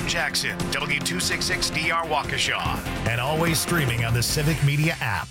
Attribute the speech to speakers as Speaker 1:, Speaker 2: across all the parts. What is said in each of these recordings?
Speaker 1: Jackson, W266DR Waukesha, and always streaming on the Civic Media app.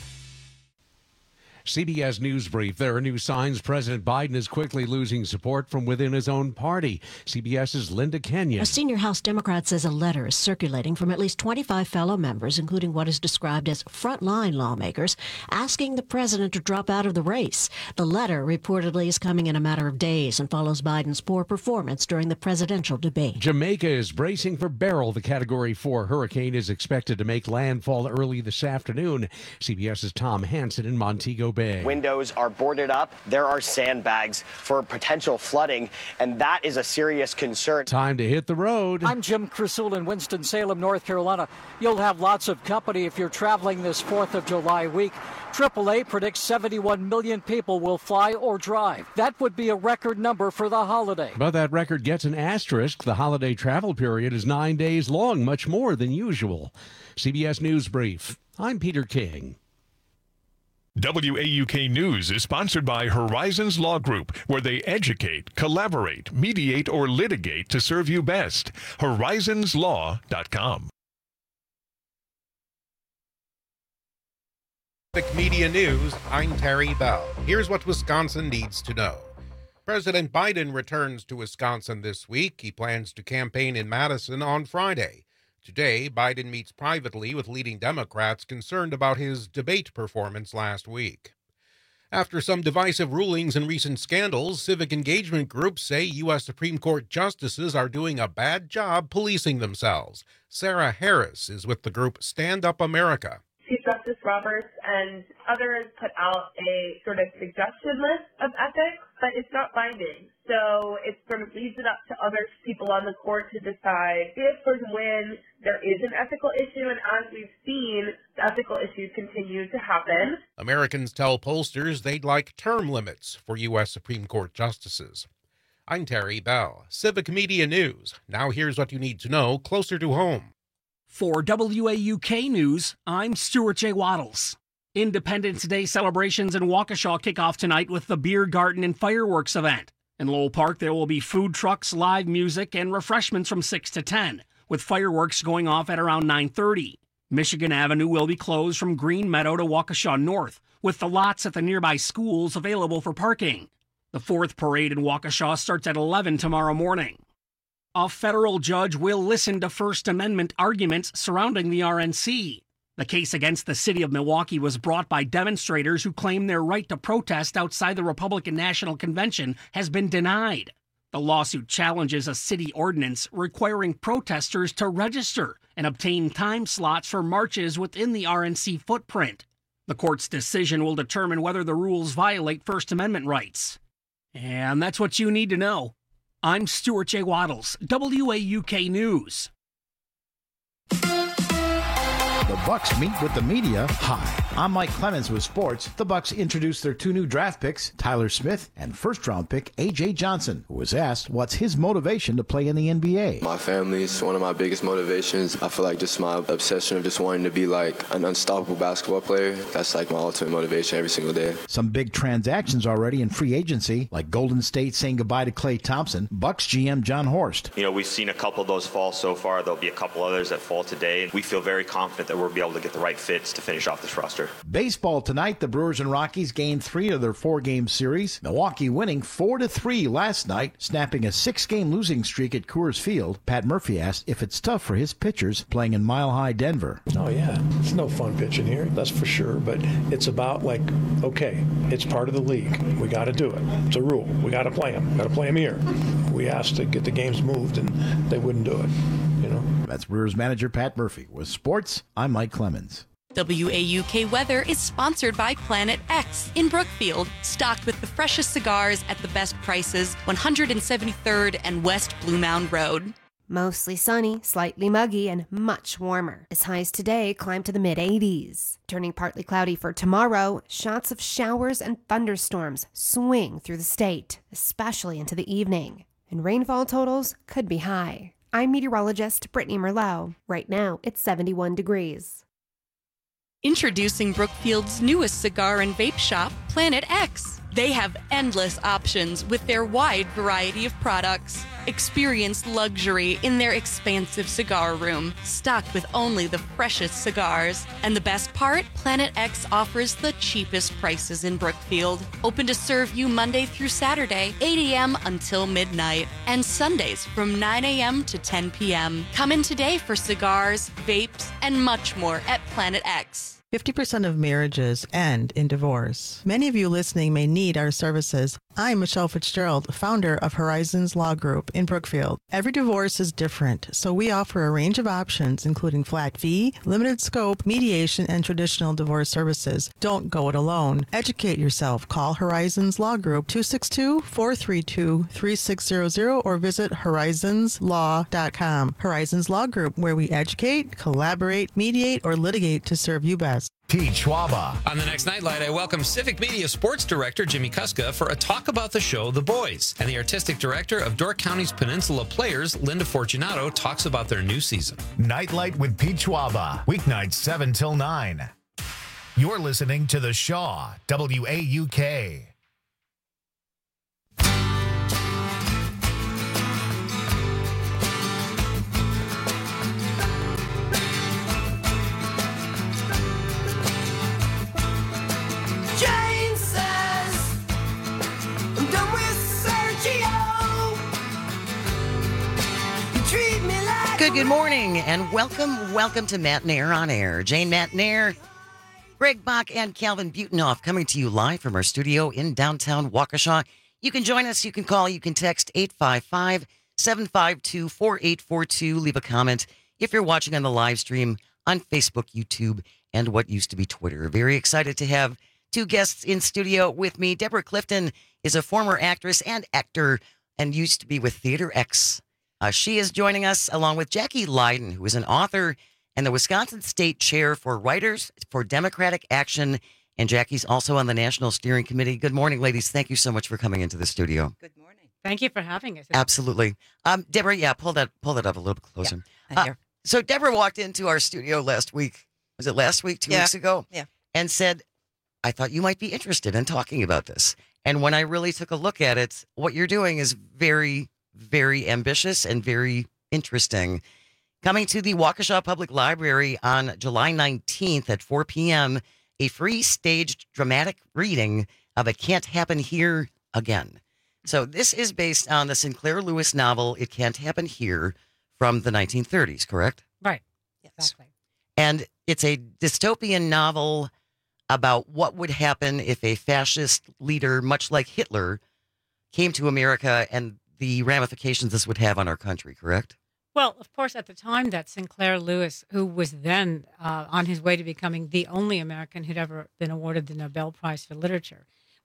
Speaker 2: CBS News Brief. There are new signs President Biden is quickly losing support from within his own party. CBS's Linda Kenyon.
Speaker 3: A senior House Democrat says a letter is circulating from at least 25 fellow members, including what is described as frontline lawmakers, asking the president to drop out of the race. The letter reportedly is coming in a matter of days and follows Biden's poor performance during the presidential debate.
Speaker 2: Jamaica is bracing for Beryl. The Category 4 hurricane is expected to make landfall early this afternoon. CBS's Tom Hansen in Montego Bay.
Speaker 4: Windows are boarded up. There are sandbags for potential flooding, and that is a serious concern.
Speaker 2: Time to hit the road.
Speaker 5: I'm Jim Crusoe in Winston-Salem, North Carolina. You'll have lots of company if you're traveling this 4th of July week. AAA predicts 71 million people will fly or drive. That would be a record number for the holiday.
Speaker 2: But that record gets an asterisk. The holiday travel period is 9 days long, much more than usual. CBS News Brief. I'm Peter King.
Speaker 6: WAUK News is sponsored by Horizons Law Group, where they educate, collaborate, mediate, or litigate to serve you best. Horizonslaw.com.
Speaker 7: Civic Media News, I'm Terry Bell. Here's what Wisconsin needs to know. President Biden returns to Wisconsin this week. He plans to campaign in Madison on Friday. Today, Biden meets privately with leading Democrats concerned about his debate performance last week. After some divisive rulings and recent scandals, civic engagement groups say U.S. Supreme Court justices are doing a bad job policing themselves. Sarah Harris is with the group Stand Up America.
Speaker 8: Chief Justice Roberts and others put out a sort of suggestion list of ethics, but it's not binding. So it sort of leaves it up to other people on the court to decide if or when there is an ethical issue. And as we've seen, the ethical issues continue to happen.
Speaker 7: Americans tell pollsters they'd like term limits for U.S. Supreme Court justices. I'm Terry Bell, Civic Media News. Now here's what you need to know closer to home.
Speaker 9: For WAUK News, I'm Stuart J. Waddles. Independence Day celebrations in Waukesha kick off tonight with the beer garden and fireworks event. In Lowell Park, there will be food trucks, live music, and refreshments from 6 to 10, with fireworks going off at around 9:30. Michigan Avenue will be closed from Green Meadow to Waukesha North, with the lots at the nearby schools available for parking. The 4th parade in Waukesha starts at 11 tomorrow morning. A federal judge will listen to First Amendment arguments surrounding the RNC. The case against the city of Milwaukee was brought by demonstrators who claim their right to protest outside the Republican National Convention has been denied. The lawsuit challenges a city ordinance requiring protesters to register and obtain time slots for marches within the RNC footprint. The court's decision will determine whether the rules violate First Amendment rights. And that's what you need to know. I'm Stuart J. Waddles, WAUK News.
Speaker 10: The Bucs meet with the media. Hi, I'm Mike Clemens with sports. The Bucs introduced their 2 new draft picks, Tyler Smith and first-round pick A.J. Johnson, who was asked what's his motivation to play in the NBA.
Speaker 11: My family is one of my biggest motivations. I feel like just my obsession of just wanting to be like an unstoppable basketball player. That's like my ultimate motivation every single day.
Speaker 10: Some big transactions already in free agency, like Golden State saying goodbye to Klay Thompson, Bucs GM John Horst.
Speaker 12: You know, we've seen a couple of those fall so far. There'll be a couple others that fall today. We feel very confident that we'll be able to get the right fits to finish off this roster.
Speaker 10: Baseball tonight, the Brewers and Rockies gained 3 of their 4-game series. Milwaukee winning 4-3 last night, snapping a 6-game losing streak at Coors Field. Pat Murphy asked if it's tough for his pitchers playing in Mile High Denver.
Speaker 13: Oh yeah, it's no fun pitching here, that's for sure, but it's about like, okay, it's part of the league. We got to do it. It's a rule. We got to play them. Got to play them here. We asked to get the games moved, and they wouldn't do it. You know.
Speaker 10: That's Brewers manager Pat Murphy. With sports, I'm Mike Clemens.
Speaker 14: WAUK Weather is sponsored by Planet X in Brookfield, stocked with the freshest cigars at the best prices, 173rd and West Blue Mound Road.
Speaker 15: Mostly sunny, slightly muggy, and much warmer. As highs today climb to the mid-80s. Turning partly cloudy for tomorrow, shots of showers and thunderstorms swing through the state, especially into the evening. And rainfall totals could be high. I'm meteorologist Brittany Merlot. Right now, it's 71 degrees.
Speaker 14: Introducing Brookfield's newest cigar and vape shop, Planet X. They have endless options with their wide variety of products. Experience luxury in their expansive cigar room, stocked with only the freshest cigars. And the best part? Planet X offers the cheapest prices in Brookfield. Open to serve you Monday through Saturday, 8 a.m. until midnight, and Sundays from 9 a.m. to 10 p.m. Come in today for cigars, vapes, and much more at Planet X.
Speaker 16: 50% of marriages end in divorce. Many of you listening may need our services. I'm Michelle Fitzgerald, founder of Horizons Law Group in Brookfield. Every divorce is different, so we offer a range of options, including flat fee, limited scope, mediation, and traditional divorce services. Don't go it alone. Educate yourself. Call Horizons Law Group 262-432-3600 or visit horizonslaw.com. Horizons Law Group, where we educate, collaborate, mediate, or litigate to serve you best.
Speaker 1: Pete Schwaba.
Speaker 17: On the next Nightlight, I welcome Civic Media Sports Director Jimmy Kuska for a talk about the show The Boys. And the Artistic Director of Door County's Peninsula Players, Linda Fortunato, talks about their new season.
Speaker 1: Nightlight with Pete Schwaba. Weeknights 7 till 9. You're listening to The Shaw, WAUK.
Speaker 18: Good morning, and welcome to Matt Nair on Air. Jane Matt Nair, Greg Bach, and Calvin Butenoff coming to you live from our studio in downtown Waukesha. You can join us, you can call, you can text 855-752-4842. Leave a comment if you're watching on the live stream on Facebook, YouTube, and what used to be Twitter. Very excited to have two guests in studio with me. Deborah Clifton is a former actress and actor and used to be with Theater X. She is joining us along with Jackie Leiden, who is an author and the Wisconsin State Chair for Writers for Democratic Action. And Jackie's also on the National Steering Committee. Good morning, ladies. Thank you so much for coming into the studio.
Speaker 19: Good morning. Thank you for having us.
Speaker 18: Absolutely. Deborah, pull that up a little bit closer.
Speaker 19: Yeah,
Speaker 18: so Deborah walked into our studio last week. Was it last week, 2 weeks ago?
Speaker 19: Yeah.
Speaker 18: And said, I thought you might be interested in talking about this. And when I really took a look at it, what you're doing is very, very ambitious and very interesting. Coming to the Waukesha Public Library on July 19th at 4 p.m., a free staged dramatic reading of It Can't Happen Here Again. So this is based on the Sinclair Lewis novel, It Can't Happen Here, from the 1930s, correct?
Speaker 19: Right. Exactly.
Speaker 18: And it's a dystopian novel about what would happen if a fascist leader, much like Hitler, came to America and the ramifications this would have on our country, correct?
Speaker 19: Well, of course, at the time that Sinclair Lewis, who was then on his way to becoming the only American who'd ever been awarded the Nobel Prize for Literature,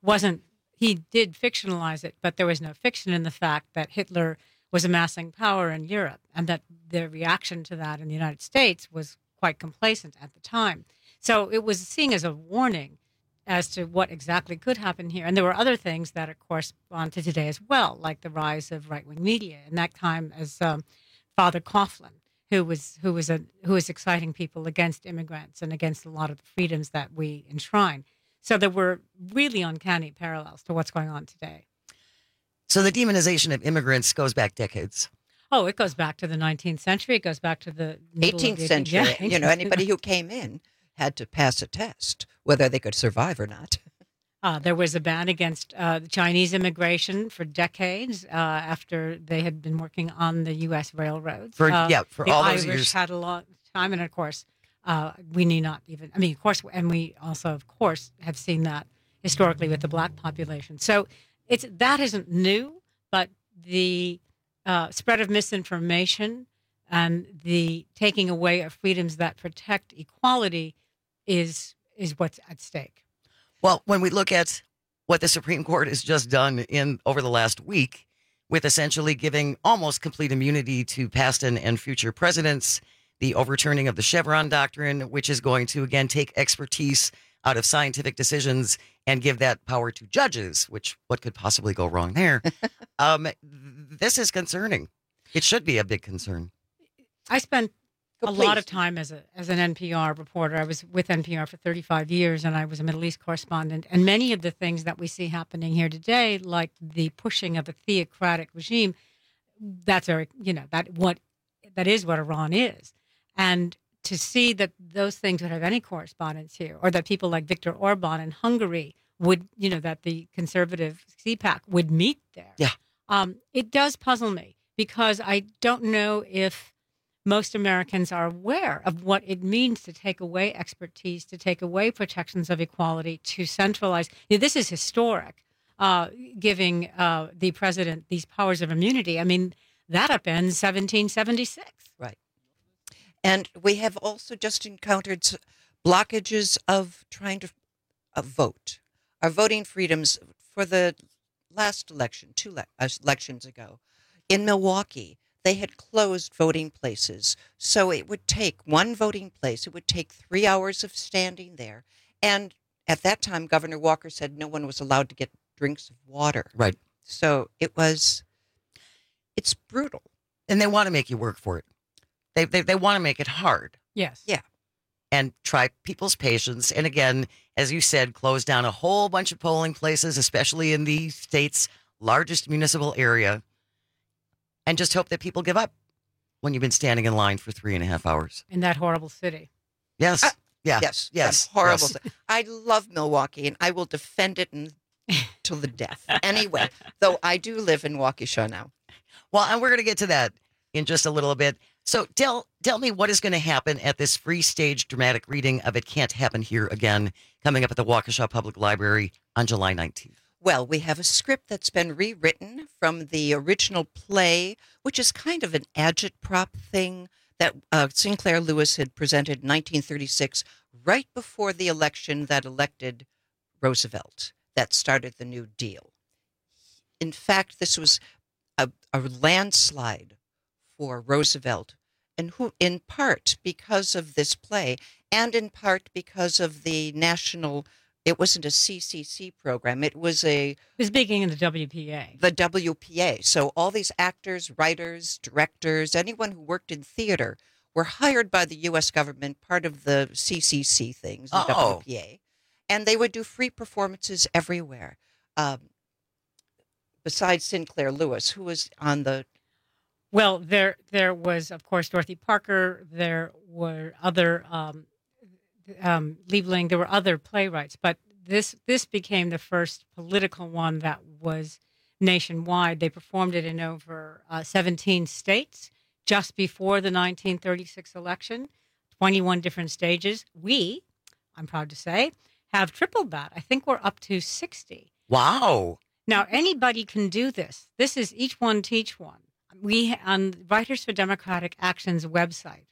Speaker 19: he did fictionalize it, but there was no fiction in the fact that Hitler was amassing power in Europe and that the reaction to that in the United States was quite complacent at the time. So it was seen as a warning as to what exactly could happen here. And there were other things that are correspond to today as well, like the rise of right-wing media. In that time, as Father Coughlin, who was exciting people against immigrants and against a lot of the freedoms that we enshrine. So there were really uncanny parallels to what's going on today.
Speaker 18: So the demonization of immigrants goes back decades.
Speaker 19: Oh, it goes back to the 19th century. It goes back to the
Speaker 20: 18th century. Yeah, you know, anybody who came in had to pass a test, whether they could survive or not.
Speaker 19: There was a ban against Chinese immigration for decades after they had been working on the U.S. railroads.
Speaker 18: For all those years.
Speaker 19: The Irish had a long time, and of course, we need not even. I mean, of course, and we also, of course, have seen that historically with the black population. So that isn't new, but the spread of misinformation and the taking away of freedoms that protect equality is what's at stake.
Speaker 18: Well, when we look at what the Supreme Court has just done over the last week, with essentially giving almost complete immunity to past and future presidents, the overturning of the Chevron doctrine, which is going to, again, take expertise out of scientific decisions and give that power to judges, what could possibly go wrong there? This is concerning. It should be a big concern.
Speaker 19: I spent a lot of time as an NPR reporter. I was with NPR for 35 years, and I was a Middle East correspondent. And many of the things that we see happening here today, like the pushing of a theocratic regime, that's that is what Iran is. And to see that those things would have any correspondence here, or that people like Viktor Orban in Hungary would, that the conservative CPAC would meet there.
Speaker 18: Yeah.
Speaker 19: It does puzzle me, because I don't know if most Americans are aware of what it means to take away expertise, to take away protections of equality, to centralize. This is historic, giving the president these powers of immunity. I mean, that upends 1776.
Speaker 20: Right. And we have also just encountered blockages of trying to vote. Our voting freedoms for the last election, two elections ago, in Milwaukee, they had closed voting places. So it would take one voting place. It would take 3 hours of standing there. And at that time, Governor Walker said no one was allowed to get drinks of water.
Speaker 18: Right.
Speaker 20: So it's brutal.
Speaker 18: And they want to make you work for it. They want to make it hard.
Speaker 19: Yes.
Speaker 20: Yeah.
Speaker 18: And try people's patience. And again, as you said, close down a whole bunch of polling places, especially in the state's largest municipal area. And just hope that people give up when you've been standing in line for 3.5 hours.
Speaker 19: In that horrible city.
Speaker 18: Yes.
Speaker 20: Yes. Horrible. Yes. I love Milwaukee, and I will defend it till the death. Anyway, though I do live in Waukesha now.
Speaker 18: Well, and we're going to get to that in just a little bit. So tell me what is going to happen at this free stage dramatic reading of It Can't Happen Here Again, coming up at the Waukesha Public Library on July 19th.
Speaker 20: Well, we have a script that's been rewritten from the original play, which is kind of an agitprop thing that Sinclair Lewis had presented in 1936, right before the election that elected Roosevelt, that started the New Deal. In fact, this was a landslide for Roosevelt, and who, in part because of this play, and in part because of the national. It wasn't a CCC program. It was
Speaker 19: beginning of the WPA.
Speaker 20: The WPA. So all these actors, writers, directors, anyone who worked in theater were hired by the U.S. government, part of the CCC things, the WPA, and they would do free performances everywhere. Besides Sinclair Lewis, who was on the.
Speaker 19: Well, there was, of course, Dorothy Parker. There were other. Liebling, there were other playwrights, but this became the first political one that was nationwide. They performed it in over 17 states just before the 1936 election, 21 different stages. I'm proud to say, have tripled that. I think we're up to 60.
Speaker 18: Wow.
Speaker 19: Now, anybody can do this. This is each one teach one. We, on Writers for Democratic Action's website,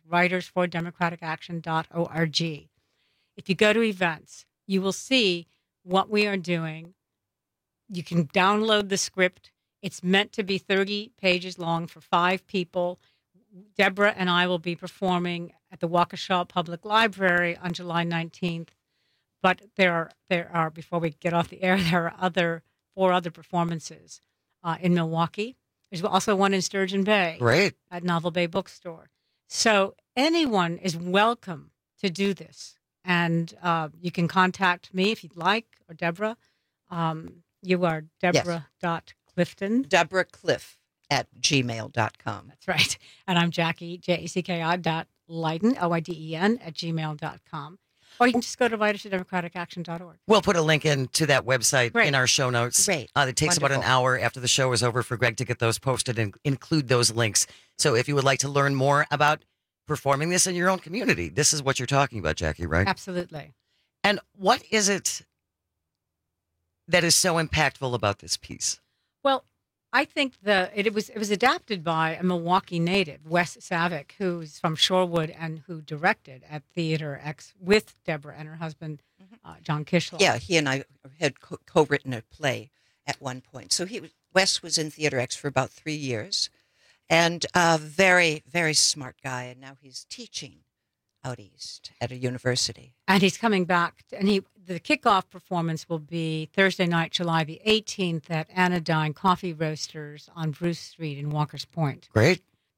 Speaker 19: writersfordemocraticaction.org, if you go to events, you will see what we are doing. You can download the script. It's meant to be 30 pages long for 5 people. Deborah and I will be performing at the Waukesha Public Library on July 19th. But there are, before we get off the air, there are 4 other performances in Milwaukee. There's also one in Sturgeon Bay.
Speaker 18: Great.
Speaker 19: At Novel Bay Bookstore. So anyone is welcome to do this. And you can contact me if you'd like, or Deborah. You are Deborah.Clifton.
Speaker 20: Deborah Cliff at gmail.com.
Speaker 19: That's right. And I'm Jackie, JACKI.Leiden, Leiden at gmail.com. Or you can just go to writersfordemocraticaction.org.
Speaker 18: We'll put a link into that website in our show notes.
Speaker 20: Great.
Speaker 18: It takes about an hour after the show is over for Greg to get those posted and include those links. So if you would like to learn more about performing this in your own community, this is what you're talking about, Jackie, right?
Speaker 19: Absolutely.
Speaker 18: And what is it that is so impactful about this piece?
Speaker 19: Well, I think it was adapted by a Milwaukee native, Wes Savick, who's from Shorewood and who directed at Theater X with Deborah and her husband, John Kishlow.
Speaker 20: Yeah, he and I had co-written a play at one point. So Wes was in Theater X for about 3 years, and a very, very smart guy. And now he's teaching out east at a university.
Speaker 19: And he's coming back, and the kickoff performance will be Thursday night, July the 18th at Anodyne Coffee Roasters on Bruce Street in Walker's Point.
Speaker 18: Great.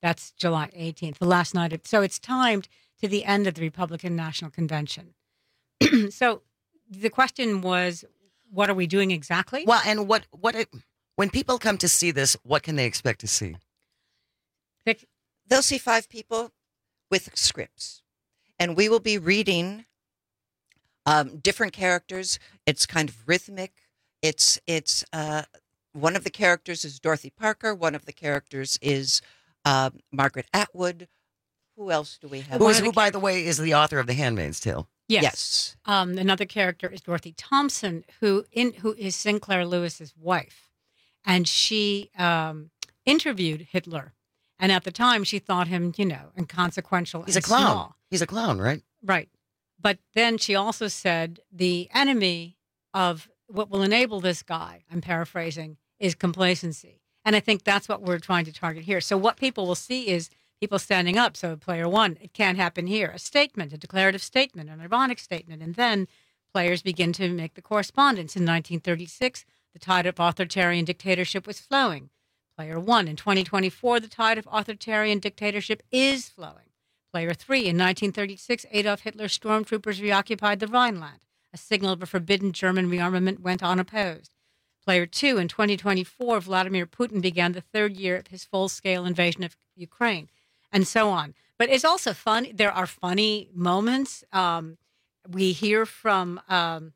Speaker 19: That's July 18th, the last night. So it's timed to the end of the Republican National Convention. So the question was, what are we doing exactly?
Speaker 18: Well, and when people come to see this, what can they expect to see?
Speaker 20: They'll see 5 people with scripts, and we will be reading different characters. It's kind of rhythmic. It's one of the characters is Dorothy Parker. One of the characters is Margaret Atwood. Who else do we have?
Speaker 18: Who, by the way, is the author of The Handmaid's Tale?
Speaker 19: Yes. Another character is Dorothy Thompson, who is Sinclair Lewis's wife, and she interviewed Hitler, and at the time she thought him, inconsequential.
Speaker 18: He's a clown.
Speaker 19: Small.
Speaker 18: He's a clown, right?
Speaker 19: Right. But then she also said the enemy of what will enable this guy, I'm paraphrasing, is complacency, and I think that's what we're trying to target here. So what people will see is people standing up. So player 1, it can't happen here. A statement, a declarative statement, an ironic statement. And then players begin to make the correspondence. In 1936, the tide of authoritarian dictatorship was flowing. Player 1, in 2024, the tide of authoritarian dictatorship is flowing. Player 3, in 1936, Adolf Hitler's stormtroopers reoccupied the Rhineland. A signal of a forbidden German rearmament went unopposed. Player 2, in 2024, Vladimir Putin began the 3rd year of his full-scale invasion of Ukraine. And so on. But it's also fun. There are funny moments. We hear from Father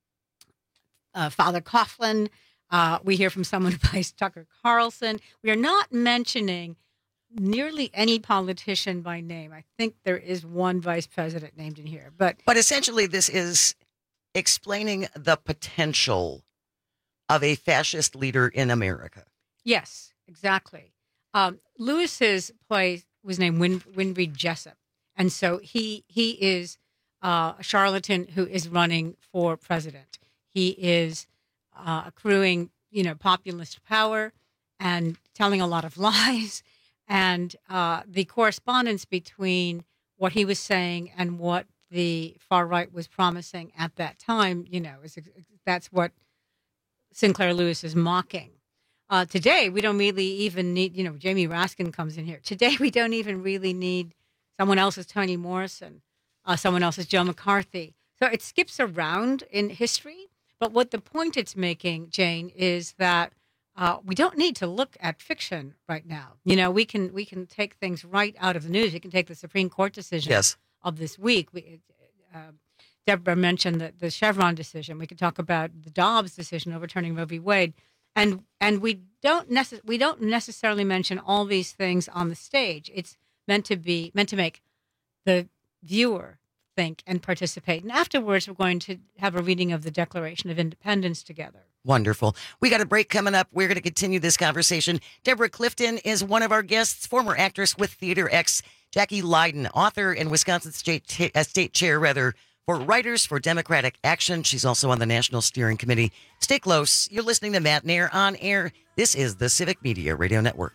Speaker 19: Coughlin. We hear from someone who plays Tucker Carlson. We are not mentioning nearly any politician by name. I think there is one vice president named in here. But
Speaker 18: essentially this is explaining the potential of a fascist leader in America.
Speaker 19: Yes, exactly. Lewis's play was named Winfried Jessup. And so he is a charlatan who is running for president. He is accruing, populist power and telling a lot of lies. And the correspondence between what he was saying and what the far right was promising at that time, that's what Sinclair Lewis is mocking. Today, we don't really even need, Jamie Raskin comes in here. Today, we don't even really need someone else's Toni Morrison, someone else's Joe McCarthy. So it skips around in history. But what the point it's making, Jane, is that we don't need to look at fiction right now. We can take things right out of the news. We can take the Supreme Court decision of this week. Deborah mentioned the Chevron decision. We could talk about the Dobbs decision overturning Roe v. Wade. And we don't necessarily mention all these things on the stage. It's meant to make the viewer think and participate. And afterwards, we're going to have a reading of the Declaration of Independence together.
Speaker 18: Wonderful. We got a break coming up. We're going to continue this conversation. Deborah Clifton is one of our guests, former actress with Theater X. Jackie Leiden, author and Wisconsin state chair for Writers for Democratic Action. She's also on the National Steering Committee. Stay close. You're listening to Matt Nair on Air. This is the Civic Media Radio Network.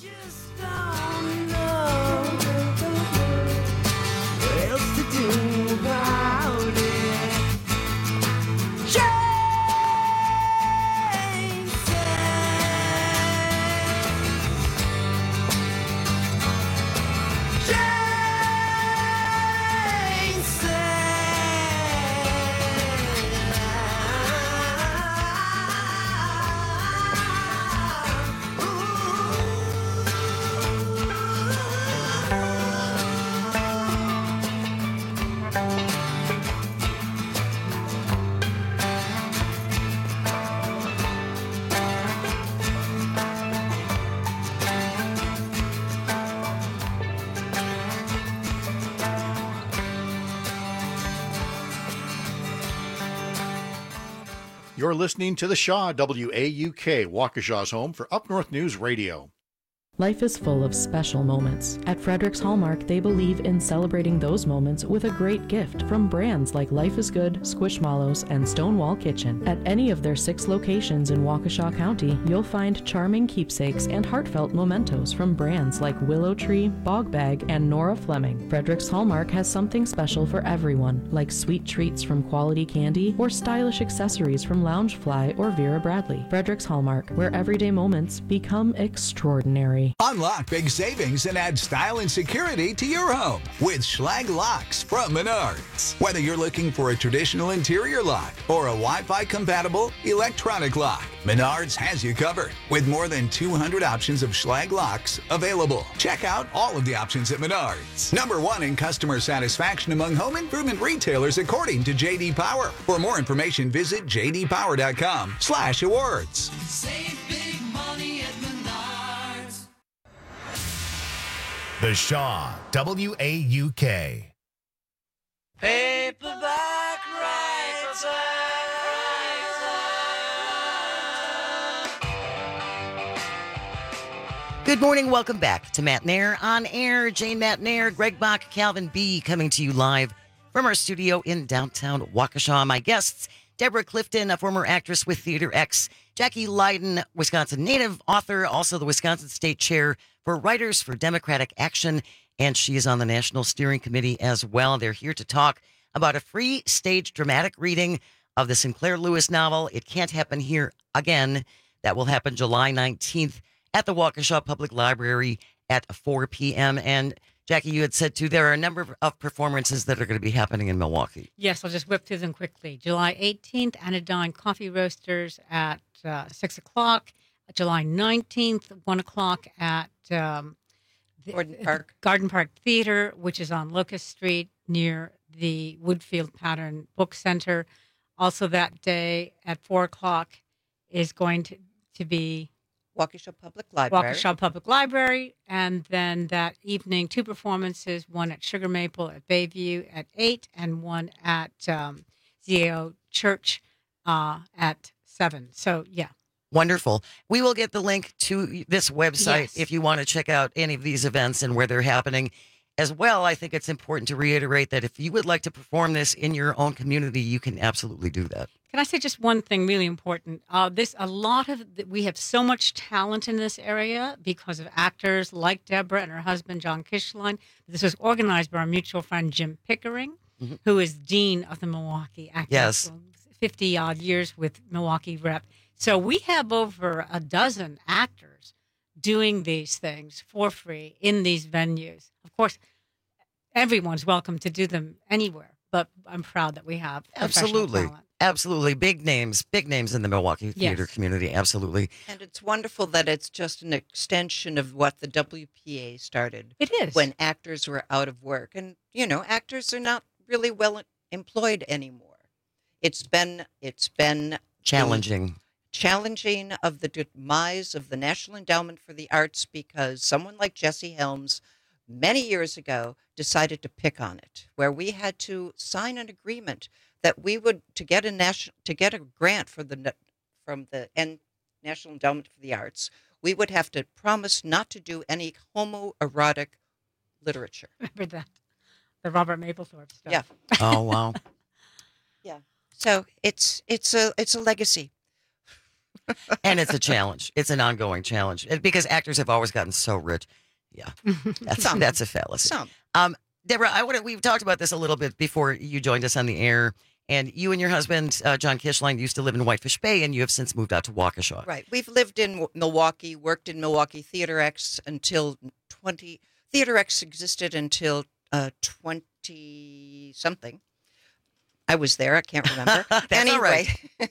Speaker 21: You're listening to the Shaw, WAUK, Waukesha's home for Up North News Radio.
Speaker 22: Life is full of special moments. At Frederick's Hallmark, they believe in celebrating those moments with a great gift from brands like Life is Good, Squishmallows, and Stonewall Kitchen. At any of their 6 locations in Waukesha County, you'll find charming keepsakes and heartfelt mementos from brands like Willow Tree, Bog Bag, and Nora Fleming. Frederick's Hallmark has something special for everyone, like sweet treats from Quality Candy or stylish accessories from Loungefly or Vera Bradley. Frederick's Hallmark, where everyday moments become extraordinary. Academy.
Speaker 3: Unlock big savings and add style and security to your home with Schlag Locks from Menards. Whether you're looking for a traditional interior lock or a Wi-Fi compatible electronic lock, Menards has you covered with more than 200 options of Schlag Locks available. Check out all of the options at Menards. #1 in customer satisfaction among home improvement retailers according to J.D. Power. For more information, visit jdpower.com/awards.
Speaker 4: Save big money at Menards.
Speaker 1: The Shaw, WAUK.
Speaker 4: Paperback writer.
Speaker 18: Good morning. Welcome back to Matt Nair on air. Jane Matt Nair, Greg Bach, Calvin B. coming to you live from our studio in downtown Waukesha. My guests, Deborah Clifton, a former actress with Theater X, Jackie Leiden, Wisconsin native, author, also the Wisconsin State Chair for Writers for Democratic Action, and she is on the National Steering Committee as well. They're here to talk about a free stage dramatic reading of the Sinclair Lewis novel, It Can't Happen Here Again. That will happen July 19th at the Waukesha Public Library at 4 p.m. And Jackie, you had said, too, there are a number of performances that are going to be happening in Milwaukee.
Speaker 19: Yes, I'll just whip through them quickly. July 18th, Anodyne Coffee Roasters at 6 o'clock. July 19th, 1 o'clock at Garden Park Theater, which is on Locust Street near the Woodfield Pattern Book Center. Also that day at 4 o'clock is going to be
Speaker 20: Waukesha Public Library.
Speaker 19: Waukesha Public Library. And then that evening, 2 performances, one at Sugar Maple at Bayview at 8 and one at ZAO Church at 7. So, yeah.
Speaker 18: Wonderful. We will get the link to this website if you want to check out any of these events and where they're happening. As well, I think it's important to reiterate that if you would like to perform this in your own community, you can absolutely do that.
Speaker 19: Can I say just one thing really important? We have so much talent in this area because of actors like Deborah and her husband, John Kishline. This was organized by our mutual friend, Jim Pickering, who is Dean of the Milwaukee Actors.
Speaker 18: Yes.
Speaker 19: 50-odd years with Milwaukee Rep. So we have over a dozen actors doing these things for free in these venues. Of course, everyone's welcome to do them anywhere, but I'm proud that we have
Speaker 18: Absolutely.
Speaker 19: talent.
Speaker 18: Absolutely. Big names in the Milwaukee theater community. Absolutely.
Speaker 20: And it's wonderful that it's just an extension of what the WPA started.
Speaker 19: It is.
Speaker 20: When actors were out of work. And, actors are not really well employed anymore. It's been
Speaker 18: challenging
Speaker 20: of the demise of the National Endowment for the Arts because someone like Jesse Helms many years ago decided to pick on it, where we had to sign an agreement that we would to get a grant from the National Endowment for the Arts, we would have to promise not to do any homoerotic literature.
Speaker 19: Remember that? The Robert Mapplethorpe stuff.
Speaker 20: Yeah.
Speaker 18: Oh wow.
Speaker 20: Yeah. So it's a legacy.
Speaker 18: And it's a challenge. It's an ongoing challenge because actors have always gotten so rich. Yeah, that's a fallacy. Deborah, we've talked about this a little bit before you joined us on the air. And you and your husband, John Kishline, used to live in Whitefish Bay, and you have since moved out to Waukesha.
Speaker 20: Right. We've lived in Milwaukee, worked in Milwaukee Theater X until Theater X existed until 20-something. I was there. I can't remember.
Speaker 18: Anyway.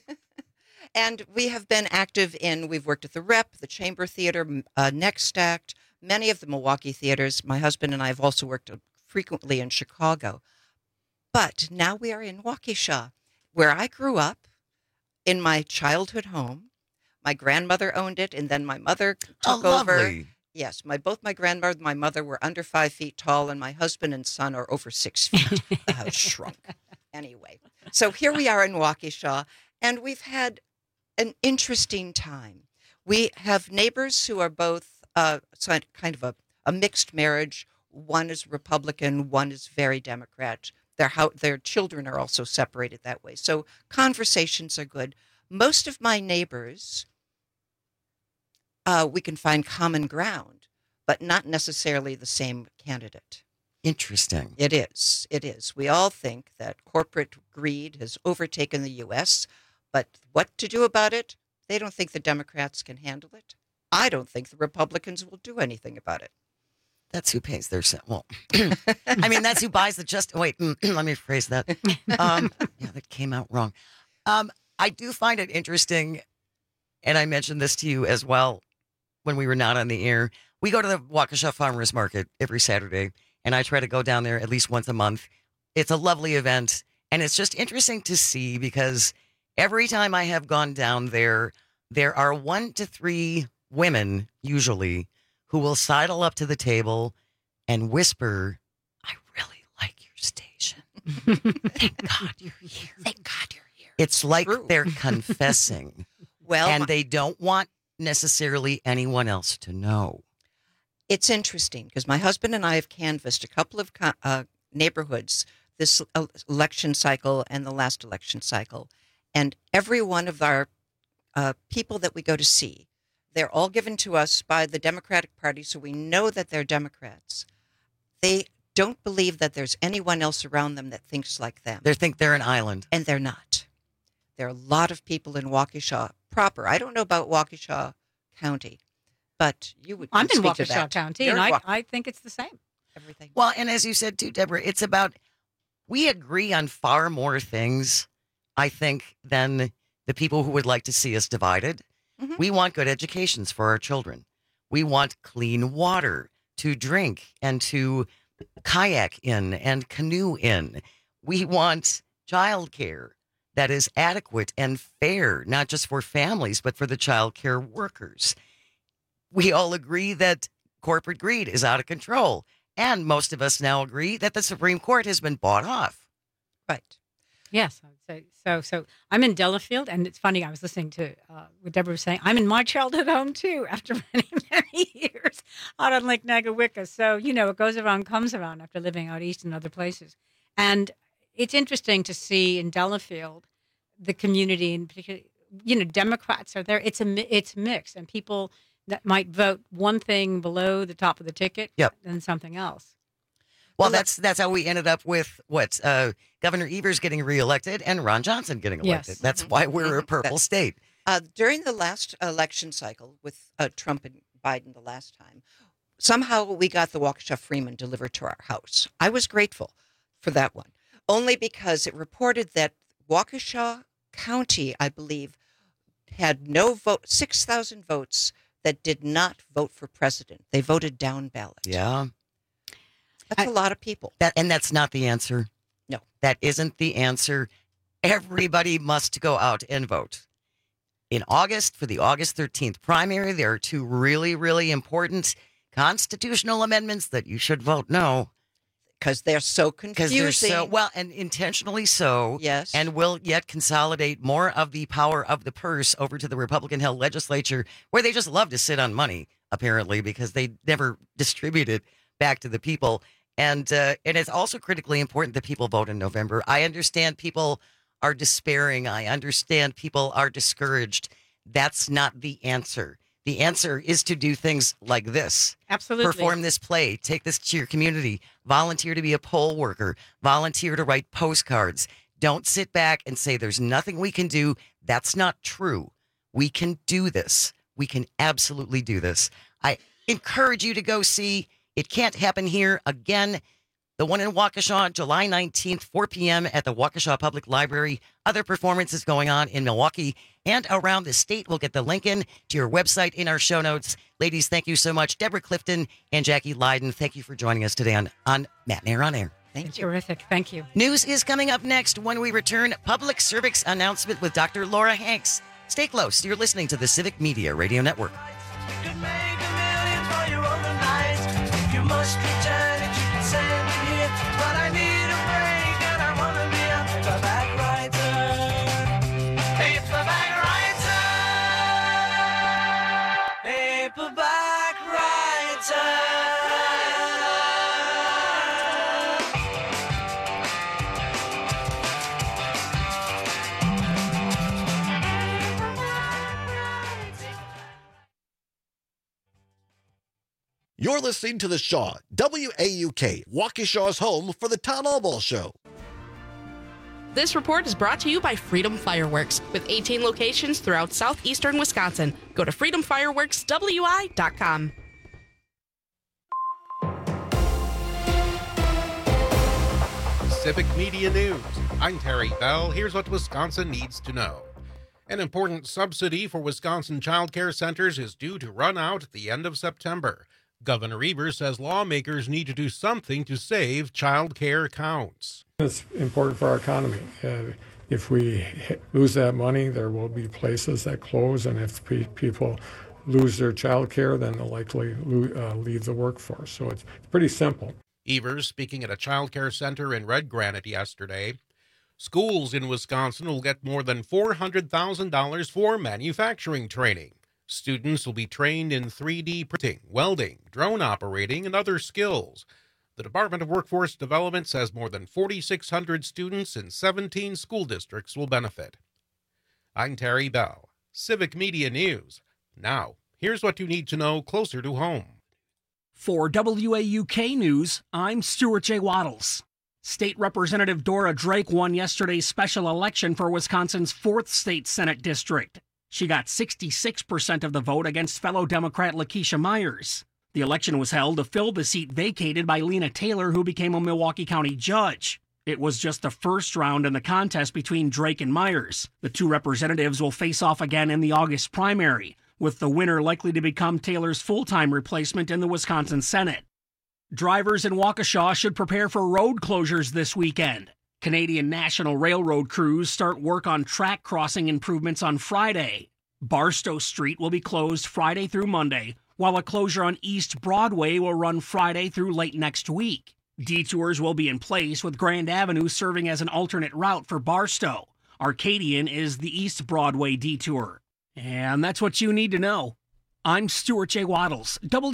Speaker 20: And we have been active we've worked at the Rep, the Chamber Theater, Next Act, many of the Milwaukee theaters. My husband and I have also worked frequently in Chicago. But now we are in Waukesha, where I grew up in my childhood home. My grandmother owned it, and then my mother took over.
Speaker 18: Lovely.
Speaker 20: Yes, both my grandmother and my mother were under 5 feet tall, and my husband and son are over 6 feet. Shrunk. Anyway, so here we are in Waukesha, and we've had an interesting time. We have neighbors who are both kind of a mixed marriage. One is Republican, one is very Democrat. Their children are also separated that way. So conversations are good. Most of my neighbors, we can find common ground, but not necessarily the same candidate.
Speaker 18: Interesting.
Speaker 20: It is. It is. We all think that corporate greed has overtaken the U.S., but what to do about it? They don't think the Democrats can handle it. I don't think the Republicans will do anything about it.
Speaker 18: That's who pays their well. I mean, that's who buys the wait. Let me phrase that. Yeah, that came out wrong. I do find it interesting, and I mentioned this to you as well when we were not on the air. We go to the Waukesha Farmers Market every Saturday, and I try to go down there at least once a month. It's a lovely event, and it's just interesting to see because every time I have gone down there, there are 1 to 3 women usually who will sidle up to the table and whisper, "I really like your station. Thank God you're here. Thank God you're here." It's like they're confessing. And they don't want necessarily anyone else to know.
Speaker 20: It's interesting because my husband and I have canvassed a couple of neighborhoods this election cycle and the last election cycle. And every one of our people that we go to see, they're all given to us by the Democratic Party, so we know that they're Democrats. They don't believe that there's anyone else around them that thinks like them.
Speaker 18: They think they're an island.
Speaker 20: And they're not. There are a lot of people in Waukesha proper. I don't know about Waukesha County, but you would
Speaker 19: I'm in
Speaker 20: speak to
Speaker 19: Waukesha
Speaker 20: that.
Speaker 19: County,
Speaker 20: You're
Speaker 19: and
Speaker 20: in
Speaker 19: I think it's the same.
Speaker 20: Everything.
Speaker 18: Well, and as you said too, Deborah, it's about, we agree on far more things, I think, than the people who would like to see us divided.
Speaker 20: Mm-hmm.
Speaker 18: We want good educations for our children. We want clean water to drink and to kayak in and canoe in. We want childcare that is adequate and fair, not just for families, but for the childcare workers. We all agree that corporate greed is out of control. And most of us now agree that the Supreme Court has been bought off.
Speaker 20: Right.
Speaker 19: Yes, I would say so. So I'm in Delafield, and it's funny. I was listening to what Deborah was saying. I'm in my childhood home too, after many years out on Lake Nagawicca. So it goes around, comes around after living out east and other places. And it's interesting to see in Delafield the community, in particular, Democrats are there. It's mixed, and people that might vote one thing below the top of the ticket, than something else.
Speaker 18: Well, that's how we ended up with Governor Evers getting reelected and Ron Johnson getting elected.
Speaker 20: Yes.
Speaker 18: That's why we're a purple state.
Speaker 20: During the last election cycle with Trump and Biden the last time, somehow we got the Waukesha Freeman delivered to our house. I was grateful for that one, only because it reported that Waukesha County, I believe, had no vote, 6,000 votes that did not vote for president. They voted down ballot.
Speaker 18: Yeah.
Speaker 20: That's a lot of people.
Speaker 18: And that's not the answer.
Speaker 20: No.
Speaker 18: That isn't the answer. Everybody must go out and vote. In August, for the August 13th primary, there are 2 really, really important constitutional amendments that you should vote no.
Speaker 20: Because they're so confusing.
Speaker 18: And intentionally so.
Speaker 20: Yes.
Speaker 18: And will yet consolidate more of the power of the purse over to the Republican-held legislature, where they just love to sit on money, apparently, because they never distribute it back to the people. And it's also critically important that people vote in November. I understand people are despairing. I understand people are discouraged. That's not the answer. The answer is to do things like this.
Speaker 19: Absolutely.
Speaker 18: Perform this play. Take this to your community. Volunteer to be a poll worker. Volunteer to write postcards. Don't sit back and say there's nothing we can do. That's not true. We can do this. We can absolutely do this. I encourage you to go see It Can't Happen Here again. The one in Waukesha, July 19th, 4 p.m. at the Waukesha Public Library. Other performances going on in Milwaukee and around the state. We'll get the link in to your website in our show notes. Ladies, thank you so much. Deborah Clifton and Jackie Leiden, thank you for joining us today on Matt and Air on Air.
Speaker 20: Thank you.
Speaker 19: Terrific. Thank you.
Speaker 18: News is coming up next when we return. Public service announcement with Dr. Laura Hanks. Stay close. You're listening to the Civic Media Radio Network.
Speaker 4: You must return it, you can send me here, but I need a break and I want to be a paperback writer. Paperback writer. Paperback writer.
Speaker 2: You're listening to The Shaw, WAUK, Waukesha's home for the Town Hall Show.
Speaker 5: This report is brought to you by Freedom Fireworks, with 18 locations throughout southeastern Wisconsin. Go to freedomfireworkswi.com.
Speaker 7: Civic Media News. I'm Terry Bell. Here's what Wisconsin needs to know. An important subsidy for Wisconsin child care centers is due to run out at the end of September. Governor Evers says lawmakers need to do something to save child care accounts.
Speaker 6: It's important for our economy. If we lose that money, there will be places that close, and if people lose their child care, then they'll likely leave the workforce. So it's pretty simple.
Speaker 7: Evers speaking at a child care center in Red Granite yesterday. Schools in Wisconsin will get more than $400,000 for manufacturing training. Students will be trained in 3D printing, welding, drone operating, and other skills. The Department of Workforce Development says more than 4,600 students in 17 school districts will benefit. I'm Terry Bell, Civic Media News. Now, here's what you need to know closer to home.
Speaker 9: For WAUK News, I'm Stuart J. Waddles. State Representative Dora Drake won yesterday's special election for Wisconsin's 4th State Senate District. She got 66% of the vote against fellow Democrat Lakeisha Myers. The election was held to fill the seat vacated by Lena Taylor, who became a Milwaukee County judge. It was just the first round in the contest between Drake and Myers. The two representatives will face off again in the August primary, with the winner likely to become Taylor's full-time replacement in the Wisconsin Senate. Drivers in Waukesha should prepare for road closures this weekend. Canadian National Railroad crews start work on track crossing improvements on Friday. Barstow Street will be closed Friday through Monday, while a closure on East Broadway will run Friday through late next week. Detours will be in place, with Grand Avenue serving as an alternate route for Barstow. Arcadian is the East Broadway detour. And that's what you need to know. I'm Stuart J. Waddles,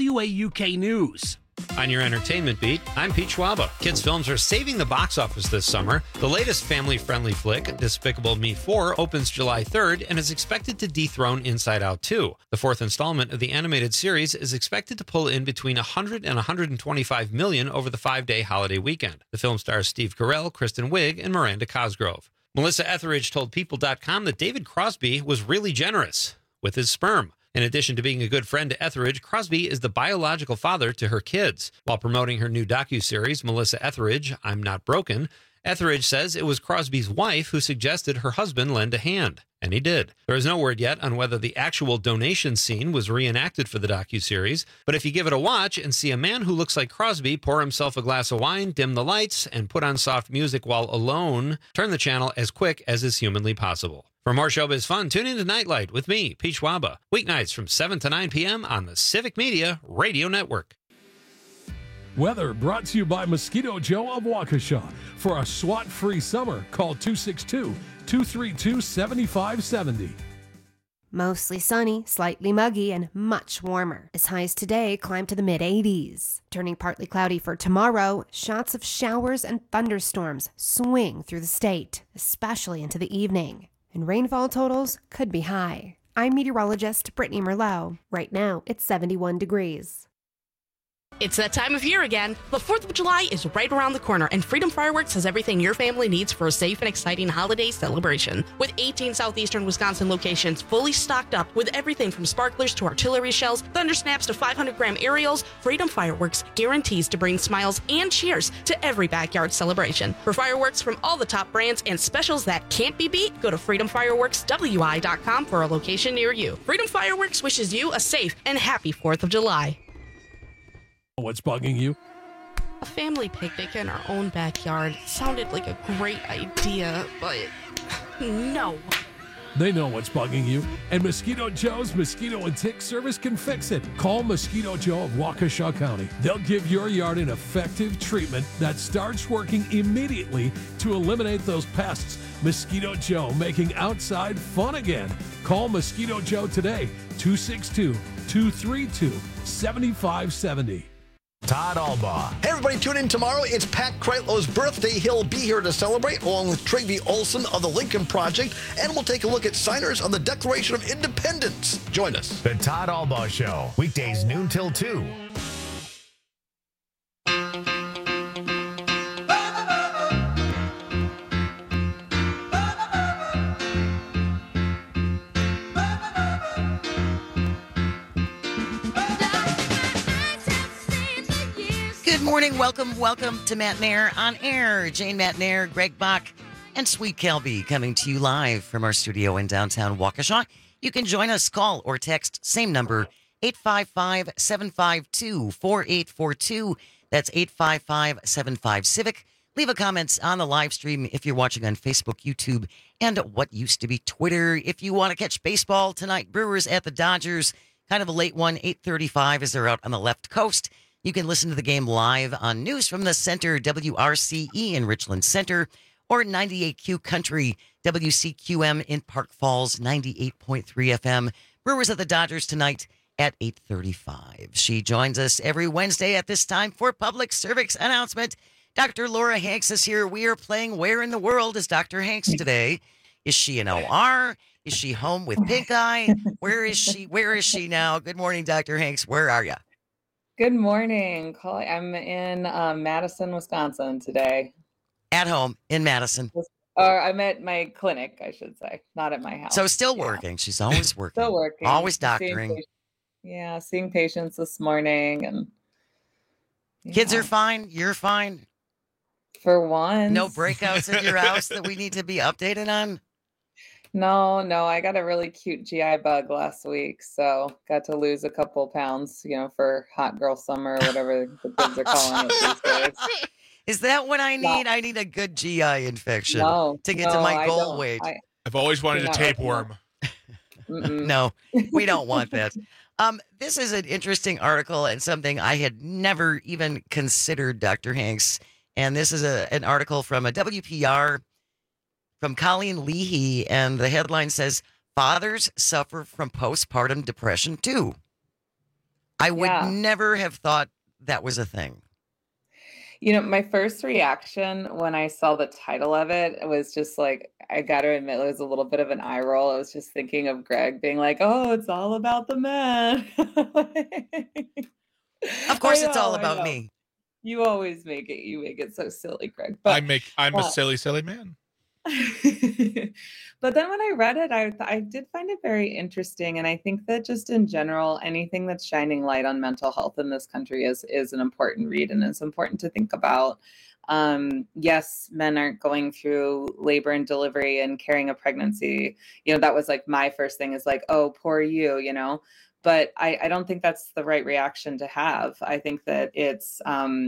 Speaker 9: WAUK News.
Speaker 17: On your entertainment beat, I'm Pete Schwaba. Kids' films are saving the box office this summer. The latest family-friendly flick, Despicable Me 4, opens July 3rd and is expected to dethrone Inside Out 2. The 4th installment of the animated series is expected to pull in between $100 and $125 million over the 5-day holiday weekend. The film stars Steve Carell, Kristen Wiig, and Miranda Cosgrove. Melissa Etheridge told People.com that David Crosby was really generous with his sperm. In addition to being a good friend to Etheridge, Crosby is the biological father to her kids. While promoting her new docuseries, Melissa Etheridge, I'm Not Broken, Etheridge says it was Crosby's wife who suggested her husband lend a hand. And he did. There is no word yet on whether the actual donation scene was reenacted for the docuseries, but if you give it a watch and see a man who looks like Crosby pour himself a glass of wine, dim the lights, and put on soft music while alone, turn the channel as quick as is humanly possible. For more showbiz fun, tune in to Nightlight with me, Pete Schwaba, weeknights from 7 to 9 p.m. on the Civic Media Radio Network.
Speaker 23: Weather brought to you by Mosquito Joe of Waukesha. For a SWAT-free summer, call 262-232-7570.
Speaker 15: Mostly sunny, slightly muggy, and much warmer. As highs today climb to the mid-80s. Turning partly cloudy for tomorrow, shots of showers and thunderstorms swing through the state, especially into the evening. And rainfall totals could be high. I'm meteorologist Brittany Merlot. Right now, it's 71 degrees.
Speaker 5: It's that time of year again. The 4th of July is right around the corner, and Freedom Fireworks has everything your family needs for a safe and exciting holiday celebration. With 18 southeastern Wisconsin locations fully stocked up with everything from sparklers to artillery shells, thundersnaps to 500-gram aerials, Freedom Fireworks guarantees to bring smiles and cheers to every backyard celebration. For fireworks from all the top brands and specials that can't be beat, go to freedomfireworkswi.com for a location near you. Freedom Fireworks wishes you a safe and happy 4th of July.
Speaker 23: What's bugging you?
Speaker 5: A family picnic in our own backyard sounded like a great idea, but no.
Speaker 23: They know what's bugging you, and Mosquito Joe's Mosquito and Tick Service can fix it. Call Mosquito Joe of Waukesha County. They'll give your yard an effective treatment that starts working immediately to eliminate those pests. Mosquito Joe, making outside fun again. Call Mosquito Joe today, 262-232-7570.
Speaker 1: Todd Albaugh.
Speaker 2: Hey, everybody, tune in tomorrow. It's Pat Kreitlow's birthday. He'll be here to celebrate, along with Trygve Olsen of the Lincoln Project, and we'll take a look at signers on the Declaration of Independence. Join us.
Speaker 1: The Todd Albaugh Show, weekdays noon till 2.
Speaker 18: morning. Welcome to Matt Nair on Air. Jane Matt Nair, Greg Bach, and Sweet Kelby coming to you live from our studio in downtown Waukesha. You can join us, call or text, same number, 855-752-4842. That's 855-75-CIVIC. Leave a comment on the live stream if you're watching on Facebook, YouTube, and what used to be Twitter. If you want to catch baseball tonight, Brewers at the Dodgers, kind of a late one, 8:35 as they're out on the left coast. You can listen to the game live on News from the Center, WRCE in Richland Center, or 98Q Country, WCQM in Park Falls, 98.3 FM. Brewers at the Dodgers tonight at 8:35. She joins us every Wednesday at this time for public service announcement. Dr. Laura Hanks is here. We are playing Where in the World is Dr. Hanks today? Is she an OR? Is she home with pink eye? Where is she? Where is she now? Good morning, Dr. Hanks. Where are you?
Speaker 8: Good morning. I'm in Madison, Wisconsin today.
Speaker 18: At home in Madison.
Speaker 8: Or I'm at my clinic, I should say, not at my house.
Speaker 18: So still working. She's always working.
Speaker 8: Still working.
Speaker 18: Always doctoring.
Speaker 8: Seeing patients this morning. And
Speaker 18: kids are fine. You're fine.
Speaker 8: For once.
Speaker 18: No breakouts in your house that we need to be updated on?
Speaker 8: No. I got a really cute GI bug last week, so got to lose a couple pounds, for hot girl summer or whatever the kids are calling it these days.
Speaker 18: Is that what I need? No. I need a good GI infection to get to my goal weight.
Speaker 11: I've always wanted a tapeworm.
Speaker 18: No, we don't want that. This is an interesting article and something I had never even considered, Dr. Hanks. And this is an article from a WPR from Colleen Leahy. And the headline says, fathers suffer from postpartum depression too. I would never have thought that was a thing.
Speaker 8: My first reaction when I saw the title of it was just like, I got to admit, it was a little bit of an eye roll. I was just thinking of Greg being like, oh, it's all about the men.
Speaker 18: Of course, it's all about me.
Speaker 8: You always make it so silly, Greg. But,
Speaker 11: I'm a silly man.
Speaker 8: But then when I read it, I did find it very interesting. And I think that just in general, anything that's shining light on mental health in this country is an important read, and it's important to think about. Yes, men aren't going through labor and delivery and carrying a pregnancy. That was like my first thing is like, oh, poor you, But I don't think that's the right reaction to have. I think that it's,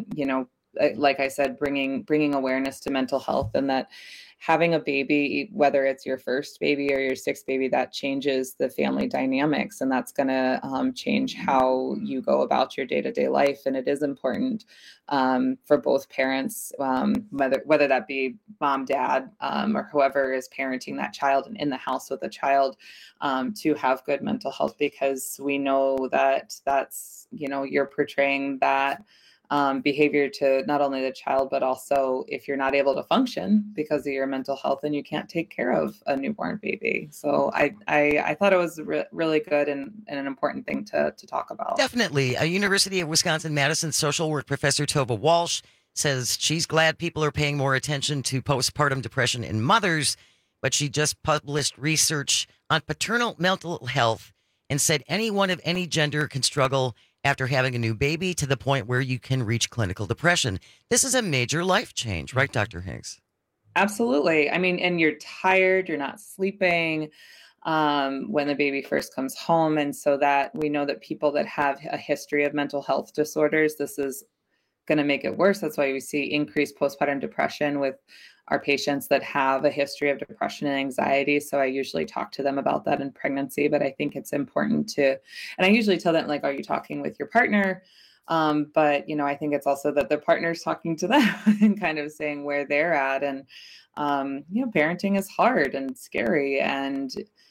Speaker 8: like I said, bringing awareness to mental health, and that having a baby, whether it's your first baby or your sixth baby, that changes the family dynamics, and that's going to change how you go about your day-to-day life. And it is important for both parents, whether that be mom, dad, or whoever is parenting that child and in the house with the child, to have good mental health, because we know that that's, you're portraying that behavior to not only the child, but also if you're not able to function because of your mental health, then you can't take care of a newborn baby. So I thought it was really good and an important thing to talk about.
Speaker 18: Definitely. A University of Wisconsin-Madison social work professor, Tova Walsh, says she's glad people are paying more attention to postpartum depression in mothers, but she just published research on paternal mental health and said anyone of any gender can struggle after having a new baby to the point where you can reach clinical depression. This is a major life change, right, Dr. Hanks?
Speaker 8: Absolutely. I mean, and you're tired, you're not sleeping when the baby first comes home. And so that we know that people that have a history of mental health disorders, this is going to make it worse. That's why we see increased postpartum depression with our patients that have a history of depression and anxiety. So I usually talk to them about that in pregnancy, but I think it's important to, and I usually tell them, like, are you talking with your partner? But, I think it's also that their partner's talking to them and kind of saying where they're at. And, parenting is hard and scary. And,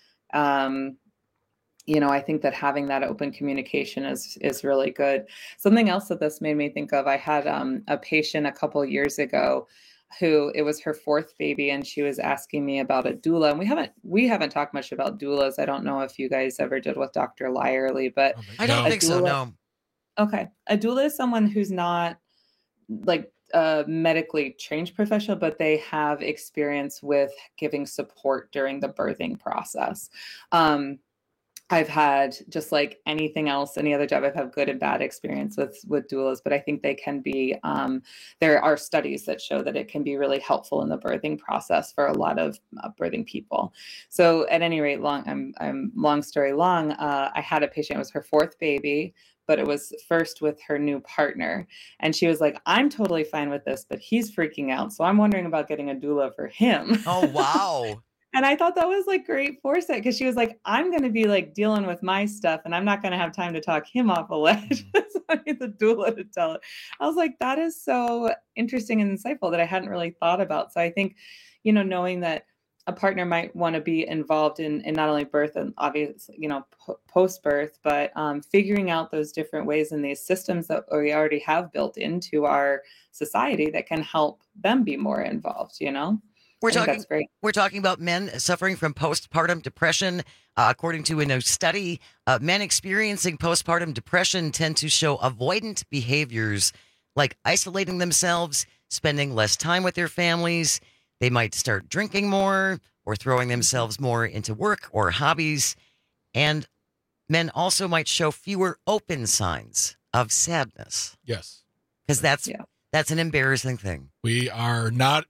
Speaker 8: I think that having that open communication is really good. Something else that this made me think of, I had a patient a couple years ago who it was her fourth baby, and she was asking me about a doula. And we haven't talked much about doulas. I don't know if you guys ever did with Dr. Lyerly, but
Speaker 18: I don't think so. No.
Speaker 8: Okay. A doula is someone who's not like a medically trained professional, but they have experience with giving support during the birthing process. I've had, just like anything else, any other job, I've had good and bad experience with doulas, but I think they can be, there are studies that show that it can be really helpful in the birthing process for a lot of birthing people. So at any rate, long story long, I had a patient, it was her fourth baby, but it was first with her new partner. And she was like, I'm totally fine with this, but he's freaking out. So I'm wondering about getting a doula for him.
Speaker 18: Oh, wow.
Speaker 8: And I thought that was like great foresight, because she was like, I'm going to be like dealing with my stuff and I'm not going to have time to talk him off a ledge. So I need the doula to tell it. I was like, that is so interesting and insightful that I hadn't really thought about. So I think, knowing that a partner might want to be involved in not only birth and obviously, post-birth, but figuring out those different ways in these systems that we already have built into our society that can help them be more involved,
Speaker 18: We're talking about men suffering from postpartum depression. According to a new study, men experiencing postpartum depression tend to show avoidant behaviors like isolating themselves, spending less time with their families. They might start drinking more or throwing themselves more into work or hobbies. And men also might show fewer open signs of sadness.
Speaker 11: Yes.
Speaker 18: Because that's an embarrassing thing.
Speaker 11: We are not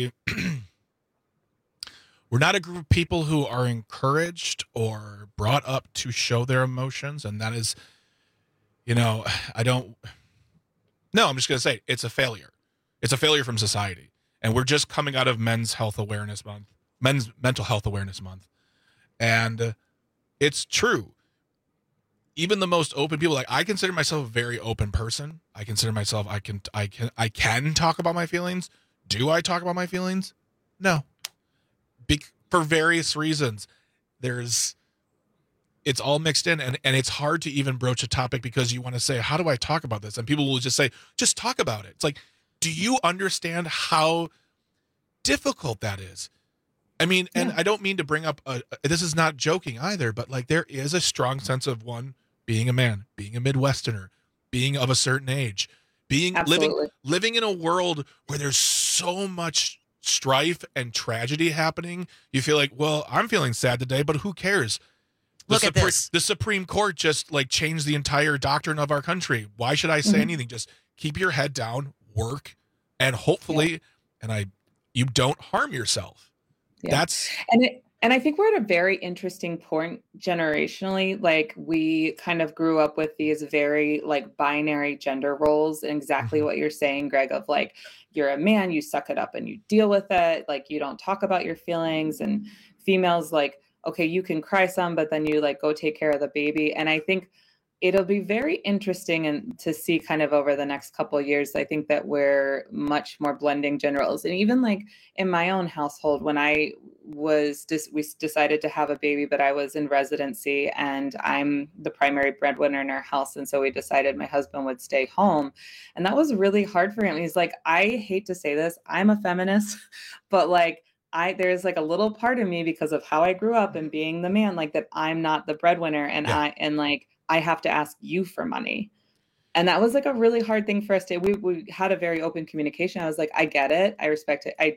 Speaker 11: we're not a group of people who are encouraged or brought up to show their emotions. And that is, I'm just going to say it's a failure. It's a failure from society. And we're just coming out of Men's Mental Health Awareness Month. And it's true. Even the most open people, like I consider myself a very open person. I consider myself, I can talk about my feelings. Do I talk about my feelings? No. For various reasons. It's all mixed in, and it's hard to even broach a topic because you want to say, how do I talk about this? And people will just say, just talk about it. It's like, do you understand how difficult that is? I mean, and I don't mean to bring up, this is not joking either, but like there is a strong sense of being a man, being a Midwesterner, being of a certain age, living in a world where there's so much strife and tragedy happening. You feel like, well, I'm feeling sad today, but who cares? The Supreme Court just like changed the entire doctrine of our country. Why should I say anything? Just keep your head down, work, and hopefully, you don't harm yourself.
Speaker 8: Yeah. And I think we're at a very interesting point generationally. Like we kind of grew up with these very like binary gender roles, and exactly what you're saying, Greg, of like, you're a man, you suck it up and you deal with it. Like you don't talk about your feelings. And females like, okay, you can cry some, but then you like go take care of the baby. And I think it'll be very interesting and to see kind of over the next couple of years. I think that we're much more blending gender roles. And even like in my own household, when we decided to have a baby, but I was in residency and I'm the primary breadwinner in our house. And so we decided my husband would stay home. And that was really hard for him. He's like, I hate to say this, I'm a feminist, but like, there's like a little part of me because of how I grew up and being the man, like that I'm not the breadwinner and I have to ask you for money. And that was like a really hard thing for us to, we had a very open communication. I was like, I get it. I respect it.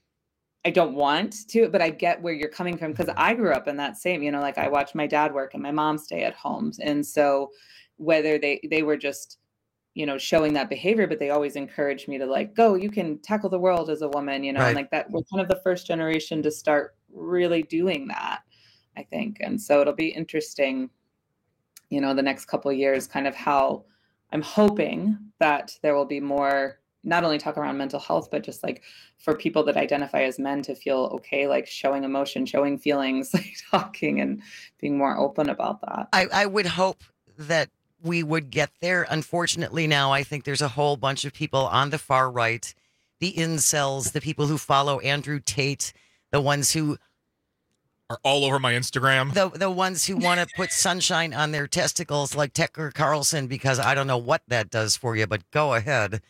Speaker 8: I don't want to, but I get where you're coming from. Cause I grew up in that same, like I watched my dad work and my mom stay at homes. And so whether they were just, showing that behavior, but they always encouraged me to like, go, you can tackle the world as a woman, right. And like that we're kind of the first generation to start really doing that, I think. And so it'll be interesting, the next couple of years, kind of how I'm hoping that there will be more, not only talk around mental health, but just like for people that identify as men to feel okay, like showing emotion, showing feelings, like talking and being more open about that.
Speaker 18: I would hope that we would get there. Unfortunately, now I think there's a whole bunch of people on the far right, the incels, the people who follow Andrew Tate, the ones who
Speaker 11: are all over my Instagram.
Speaker 18: The ones who want to put sunshine on their testicles like Tucker Carlson, because I don't know what that does for you, but go ahead.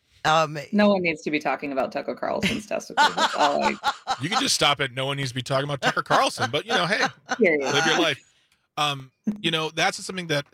Speaker 8: No one needs to be talking about Tucker Carlson's testicles. That's all
Speaker 11: You can just stop it. No one needs to be talking about Tucker Carlson, but hey, live your life. That's something that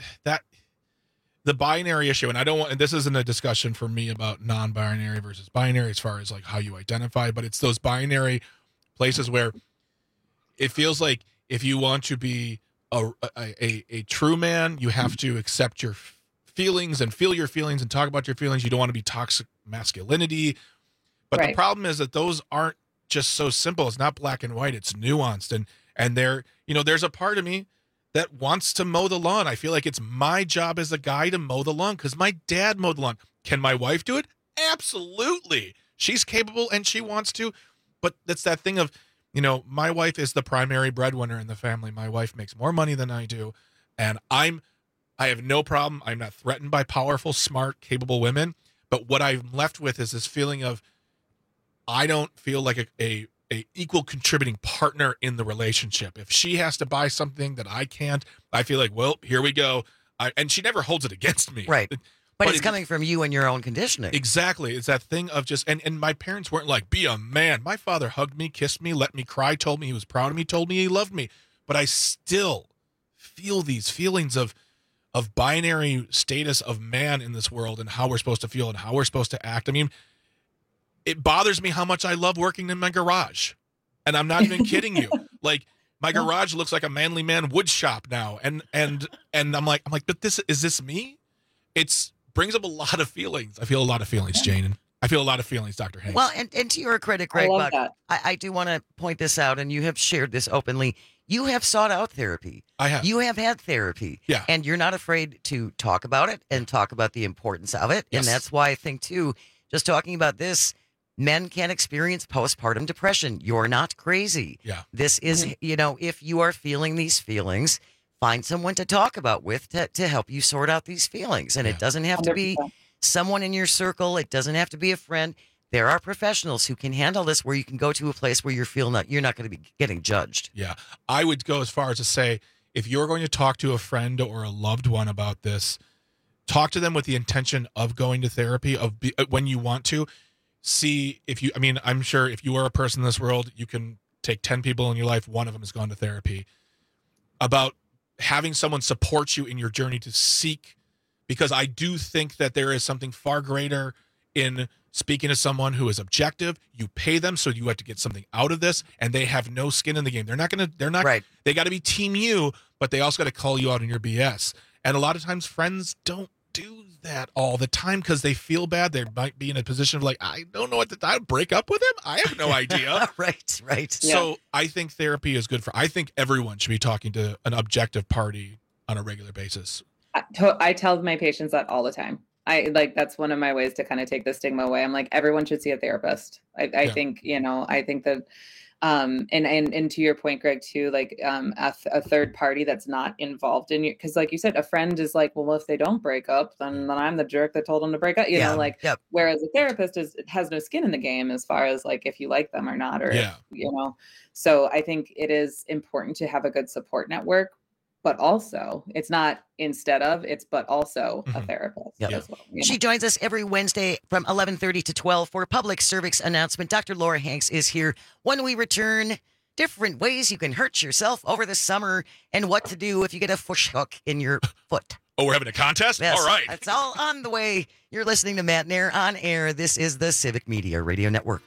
Speaker 11: the binary issue, and I don't want, and this isn't a discussion for me about non-binary versus binary as far as like how you identify, but it's those binary places where it feels like if you want to be a true man, you have to accept your feelings and feel your feelings and talk about your feelings. You don't want to be toxic masculinity. But the problem is that those aren't just so simple. It's not black and white. It's nuanced. And there, there's a part of me that wants to mow the lawn. I feel like it's my job as a guy to mow the lawn because my dad mowed the lawn. Can my wife do it? Absolutely. She's capable and she wants to. But that's that thing of, my wife is the primary breadwinner in the family. My wife makes more money than I do. And I have no problem. I'm not threatened by powerful, smart, capable women. But what I'm left with is this feeling of I don't feel like a equal contributing partner in the relationship. If she has to buy something that I can't, I feel like, well, here we go. And she never holds it against me.
Speaker 18: Right. But it's coming from you and your own conditioning.
Speaker 11: Exactly. It's that thing of just, and my parents weren't like, be a man. My father hugged me, kissed me, let me cry, told me he was proud of me, told me he loved me. But I still feel these feelings of binary status of man in this world and how we're supposed to feel and how we're supposed to act. I mean, it bothers me how much I love working in my garage. And I'm not even kidding you. Like, my garage looks like a manly man wood shop now. And I'm like, but is this me? It's brings up a lot of feelings. I feel a lot of feelings, Jane. And I feel a lot of feelings, Dr. Hanks.
Speaker 18: Well, and to your credit, Greg, I do want to point this out, and you have shared this openly. You have sought out therapy.
Speaker 11: I have.
Speaker 18: You have had therapy.
Speaker 11: Yeah.
Speaker 18: And you're not afraid to talk about it and talk about the importance of it.
Speaker 11: Yes.
Speaker 18: And that's why I think, too, just talking about this, men can experience postpartum depression. You're not crazy.
Speaker 11: Yeah.
Speaker 18: This is, if you are feeling these feelings, find someone to talk about with to help you sort out these feelings. And it doesn't have to be someone in your circle. It doesn't have to be a friend. There are professionals who can handle this where you can go to a place where you're not going to be getting judged.
Speaker 11: Yeah. I would go as far as to say, if you're going to talk to a friend or a loved one about this, talk to them with the intention of going to therapy when you want to. See if you, I'm sure if you are a person in this world, you can take 10 people in your life. One of them has gone to therapy. About having someone support you in your journey to seek, because I do think that there is something far greater in speaking to someone who is objective. You pay them, so you have to get something out of this, and they have no skin in the game. They're not, they got to be team you, but they also got to call you out on your BS. And a lot of times friends don't do that all the time because they feel bad. They might be in a position of like, I don't know what to break up with him. I have no idea.
Speaker 18: Right.
Speaker 11: So I think therapy is good I think everyone should be talking to an objective party on a regular basis.
Speaker 8: I tell my patients that all the time. That's one of my ways to kind of take the stigma away. I'm like, everyone should see a therapist. I think, I think that, and to your point, Greg, too, like, a third party that's not involved in you. Cause like you said, a friend is like, well, if they don't break up, then I'm the jerk that told them to break up, you know, like, whereas a therapist has no skin in the game as far as like, if you like them or not, or, so I think it is important to have a good support network. But also, it's not instead of, but also a therapist as well.
Speaker 18: She joins us every Wednesday from 11:30 to 12 for a public service announcement. Dr. Laura Hanks is here. When we return, different ways you can hurt yourself over the summer and what to do if you get a fish hook in your foot.
Speaker 11: Oh, we're having a contest?
Speaker 18: Yes,
Speaker 11: all right.
Speaker 18: That's all on the way. You're listening to Matt Nair on air. This is the Civic Media Radio Network.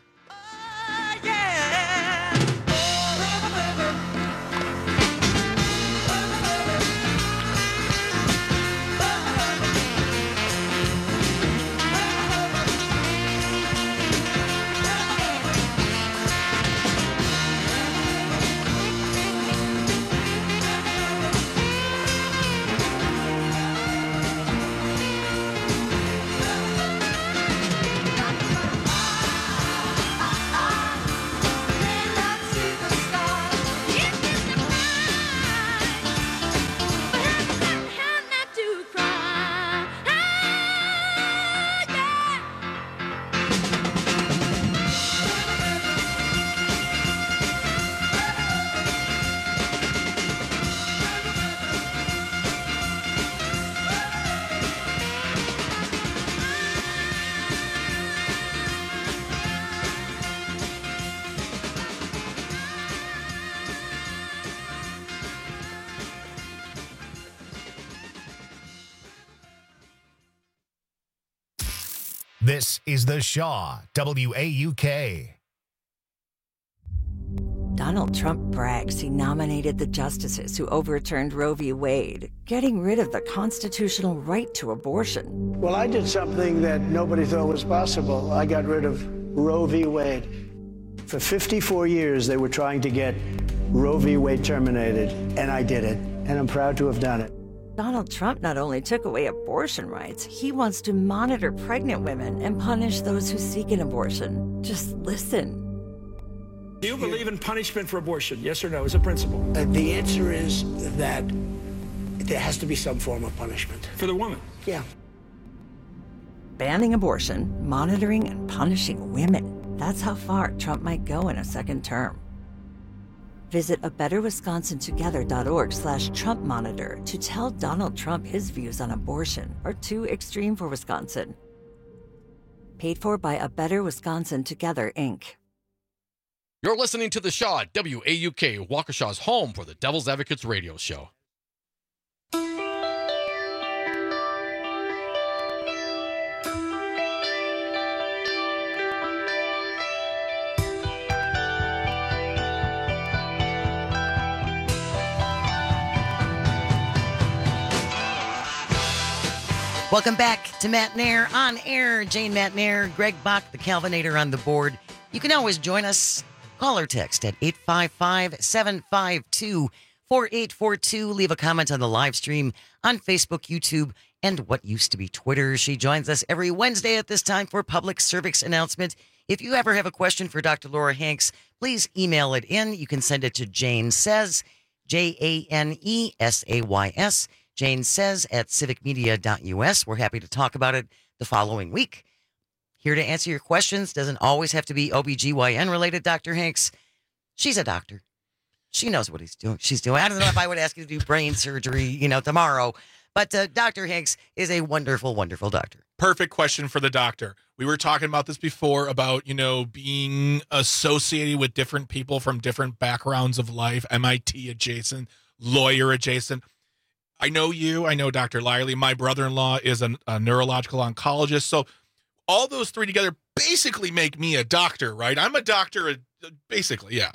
Speaker 1: This is the Shaw WAUK.
Speaker 10: Donald Trump brags he nominated the justices who overturned Roe v. Wade, getting rid of the constitutional right to abortion.
Speaker 12: Well, I did something that nobody thought was possible. I got rid of Roe v. Wade. For 54 years, they were trying to get Roe v. Wade terminated, and I did it, and I'm proud to have done it.
Speaker 10: Donald Trump not only took away abortion rights, he wants to monitor pregnant women and punish those who seek an abortion. Just listen.
Speaker 13: Do you believe in punishment for abortion? Yes or no, as a principle?
Speaker 12: The answer is that there has to be some form of punishment.
Speaker 13: For the woman?
Speaker 12: Yeah.
Speaker 10: Banning abortion, monitoring and punishing women. That's how far Trump might go in a second term. Visit abetterwisconsintogether.org/Trump monitor to tell Donald Trump his views on abortion are too extreme for Wisconsin. Paid for by A Better Wisconsin Together, Inc.
Speaker 24: You're listening to The Shaw, WAUK, Waukesha's home for the Devil's Advocates radio show.
Speaker 18: Welcome back to Matt Nair on air. Jane Matt Nair, Greg Bach, the Calvinator on the board. You can always join us. Call or text at 855-752-4842. Leave a comment on the live stream on Facebook, YouTube, and what used to be Twitter. She joins us every Wednesday at this time for public service announcement. If you ever have a question for Dr. Laura Hanks, please email it in. You can send it to Jane Says, JANESAYS, Jane Says at civicmedia.us. We're happy to talk about it the following week. Here to answer your questions. Doesn't always have to be OBGYN related, Dr. Hanks. She's a doctor. She knows what she's doing. I don't know if I would ask you to do brain surgery, tomorrow. But Dr. Hanks is a wonderful, wonderful doctor.
Speaker 11: Perfect question for the doctor. We were talking about this before about, being associated with different people from different backgrounds of life, MIT adjacent, lawyer adjacent. I know you. I know Dr. Liley. My brother-in-law is a neurological oncologist. So all those three together basically make me a doctor, right? I'm a doctor, basically, yeah.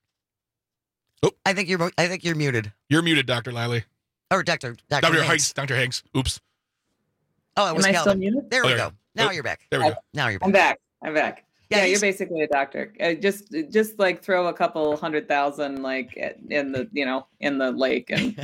Speaker 11: Oh,
Speaker 18: I think you're muted.
Speaker 11: You're muted, Dr. Liley.
Speaker 18: Or Dr. Hanks.
Speaker 11: Dr. Hanks. Oops.
Speaker 18: Oh, it was
Speaker 8: Am I
Speaker 18: Calvin.
Speaker 8: still muted?
Speaker 18: There we go. Now you're back.
Speaker 11: There we go.
Speaker 18: Now you're back.
Speaker 8: I'm back. Yeah, you're basically a doctor. Just like throw a couple 100,000 like in the lake and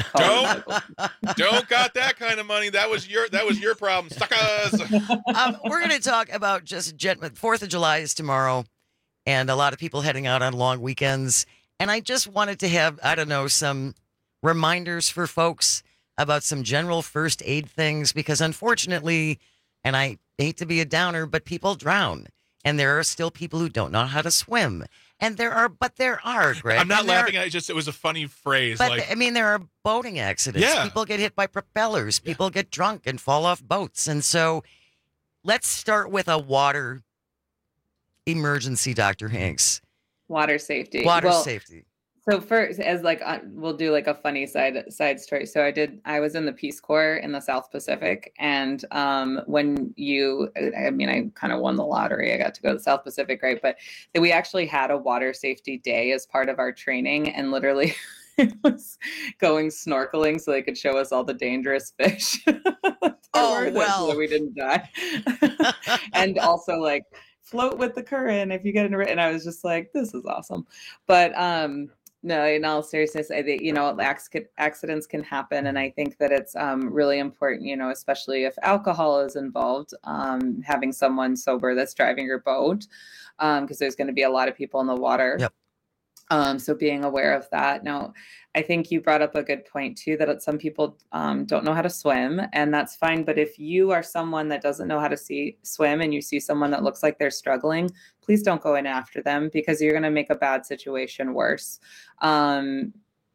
Speaker 11: don't got that kind of money. That was your problem, suckers.
Speaker 18: We're going to talk about just 4th of July is tomorrow, and a lot of people heading out on long weekends. And I just wanted to have some reminders for folks about some general first aid things, because unfortunately, and I hate to be a downer, but people drown. And there are still people who don't know how to swim. And there are, Greg.
Speaker 11: I'm not laughing at it. It was a funny phrase.
Speaker 18: But there are boating accidents.
Speaker 11: Yeah.
Speaker 18: People get hit by propellers. People get drunk and fall off boats. And so let's start with a water emergency, Dr. Hanks.
Speaker 8: Water safety.
Speaker 18: Safety.
Speaker 8: So first, as we'll do a funny side story. So I was in the Peace Corps in the South Pacific, and when I kind of won the lottery. I got to go to the South Pacific, right? But we actually had a water safety day as part of our training, and literally it was going snorkeling so they could show us all the dangerous fish. So that we didn't die, and also float with the current if you get in a. And I was just like, this is awesome, but no, in all seriousness, I think, accidents can happen. And I think that it's really important, especially if alcohol is involved, having someone sober that's driving your boat, because there's going to be a lot of people in the water.
Speaker 18: Yep.
Speaker 8: So being aware of that. Now, I think you brought up a good point too, that some people don't know how to swim, and that's fine. But if you are someone that doesn't know how to swim and you see someone that looks like they're struggling, please don't go in after them, because you're going to make a bad situation worse.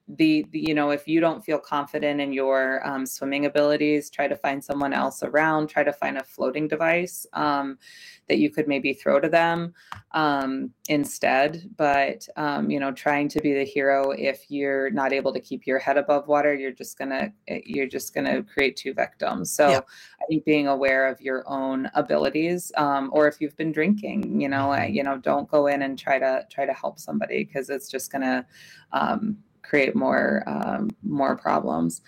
Speaker 8: if you don't feel confident in your swimming abilities, try to find someone else around, try to find a floating device that you could maybe throw to them instead. But, trying to be the hero, if you're not able to keep your head above water, you're just going to create two victims. So I think being aware of your own abilities, or if you've been drinking, don't go in and try to help somebody, because it's just going to create more problems.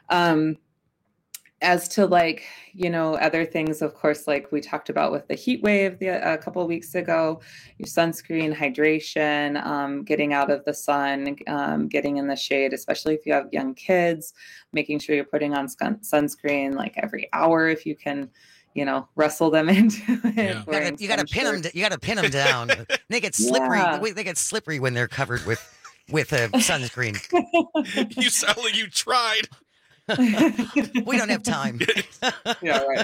Speaker 8: As to other things, of course, like we talked about with the heat wave a couple of weeks ago, your sunscreen, hydration, getting out of the sun, getting in the shade, especially if you have young kids, making sure you're putting on sunscreen like every hour if you can, wrestle them into it.
Speaker 18: You got to pin them. You got to pin them down. They get slippery.
Speaker 8: Yeah.
Speaker 18: They get slippery when they're covered with a sunscreen.
Speaker 11: You sound like you tried.
Speaker 18: We don't have time.
Speaker 8: Yeah, right.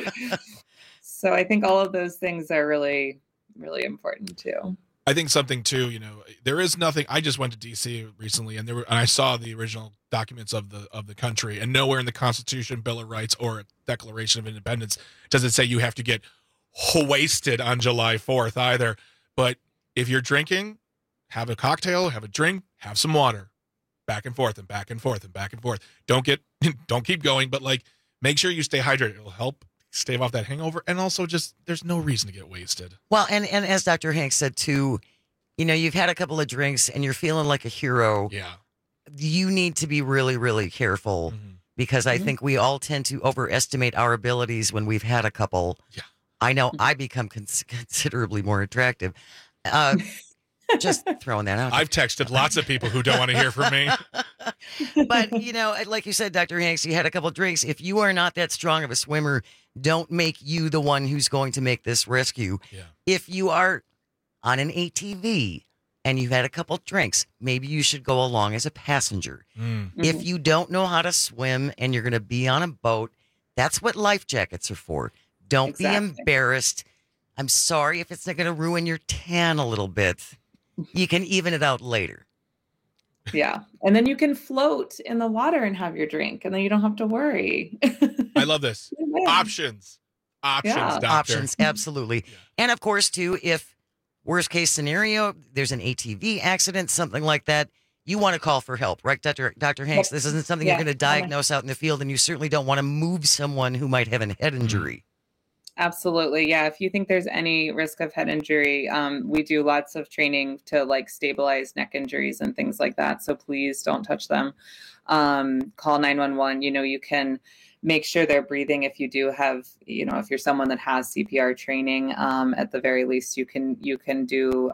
Speaker 8: So I think all of those things are really, really important too.
Speaker 11: I think something too, there is nothing. I just went to DC recently, and I saw the original documents of the country, and nowhere in the Constitution, Bill of Rights, or Declaration of Independence does it say you have to get wasted on July 4th either. But if you're drinking, have a cocktail, have a drink, have some water, back and forth and back and forth and back and forth. Don't keep going, but make sure you stay hydrated. It'll help stave off that hangover, and also just there's no reason to get wasted.
Speaker 18: Well, and as Dr. Hanks said too, you've had a couple of drinks and you're feeling like a hero.
Speaker 11: Yeah.
Speaker 18: You need to be really, really careful, because I think we all tend to overestimate our abilities when we've had a couple.
Speaker 11: Yeah.
Speaker 18: I know I become considerably more attractive. Just throwing that out.
Speaker 11: I've texted lots of people who don't want to hear from me.
Speaker 18: But, like you said, Dr. Hanks, you had a couple of drinks. If you are not that strong of a swimmer, don't make you the one who's going to make this rescue.
Speaker 11: Yeah.
Speaker 18: If you are on an ATV and you've had a couple of drinks, maybe you should go along as a passenger. If you don't know how to swim and you're going to be on a boat, that's what life jackets are for. Don't be embarrassed. I'm sorry if it's not going to ruin your tan a little bit. You can even it out later.
Speaker 8: Yeah. And then you can float in the water and have your drink, and then you don't have to worry.
Speaker 11: I love this. Options. Doctor.
Speaker 18: Options, absolutely. Yeah. And of course, too, if worst case scenario, there's an ATV accident, something like that, you want to call for help, right, Dr. Hanks? This isn't something you're going to diagnose out in the field, and you certainly don't want to move someone who might have a head injury.
Speaker 8: Absolutely. Yeah. If you think there's any risk of head injury, we do lots of training to stabilize neck injuries and things like that. So please don't touch them. Call 911. You can make sure they're breathing. If you do have, if you're someone that has CPR training, at the very least, you can do,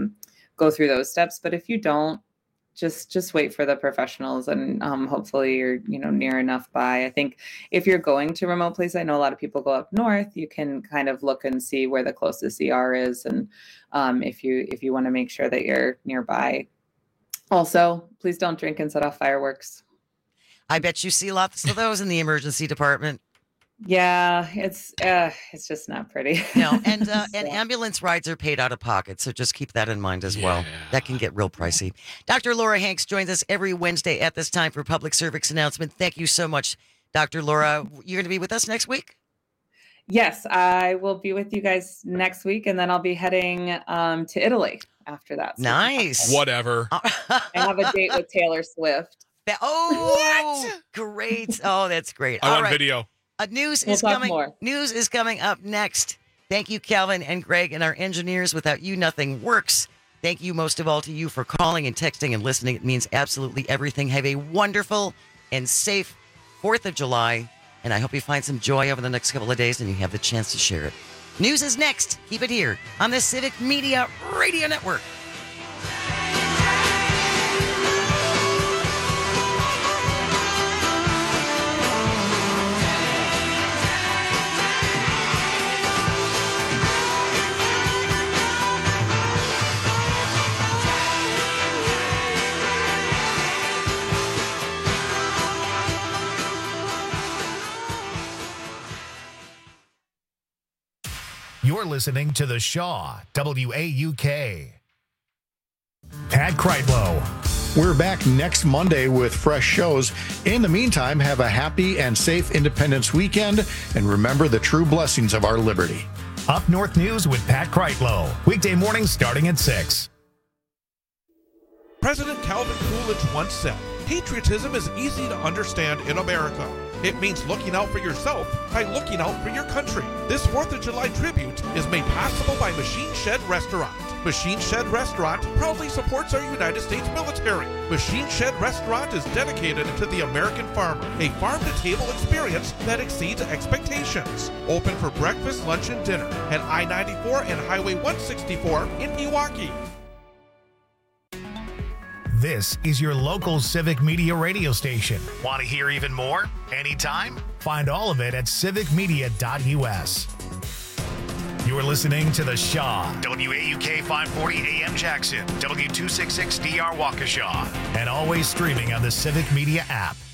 Speaker 8: go through those steps. But if you don't, just wait for the professionals, and hopefully you're near enough by. I think if you're going to remote places, I know a lot of people go up north, you can kind of look and see where the closest ER is, and if you want to make sure that you're nearby. Also, please don't drink and set off fireworks.
Speaker 18: I bet you see lots of those in the emergency department.
Speaker 8: Yeah, it's just not pretty.
Speaker 18: No, and ambulance rides are paid out of pocket, so just keep that in mind as well. That can get real pricey. Dr. Laura Hanks joins us every Wednesday at this time for Public Service Announcement. Thank you so much, Dr. Laura. You're going to be with us next week?
Speaker 8: Yes, I will be with you guys next week, and then I'll be heading to Italy after that. So
Speaker 18: nice.
Speaker 11: Whatever.
Speaker 8: I have a date with Taylor Swift.
Speaker 18: What? Great. Oh, that's great.
Speaker 11: I want video.
Speaker 18: News is coming up next. Thank you, Calvin and Greg, and our engineers. Without you, nothing works. Thank you most of all to you for calling and texting and listening. It means absolutely everything. Have a wonderful and safe 4th of July, and I hope you find some joy over the next couple of days and you have the chance to share it. News is next. Keep it here on the Civic Media Radio Network.
Speaker 1: You're listening to The Shaw, WAUK. Pat Kreitlow.
Speaker 14: We're back next Monday with fresh shows. In the meantime, have a happy and safe Independence weekend, and remember the true blessings of our liberty.
Speaker 1: Up North News with Pat Kreitlow. Weekday mornings starting at 6.
Speaker 16: President Calvin Coolidge once said, "Patriotism is easy to understand in America. It means looking out for yourself by looking out for your country." This 4th of July tribute is made possible by Machine Shed Restaurant. Machine Shed Restaurant proudly supports our United States military. Machine Shed Restaurant is dedicated to the American farmer, a farm-to-table experience that exceeds expectations. Open for breakfast, lunch, and dinner at I-94 and Highway 164 in Pewaukee.
Speaker 1: This is your local Civic Media radio station. Want to hear even more? Anytime? Find all of it at civicmedia.us. You're listening to The Shaw, WAUK 540 AM Jackson, W266DR Waukesha, and always streaming on the Civic Media app.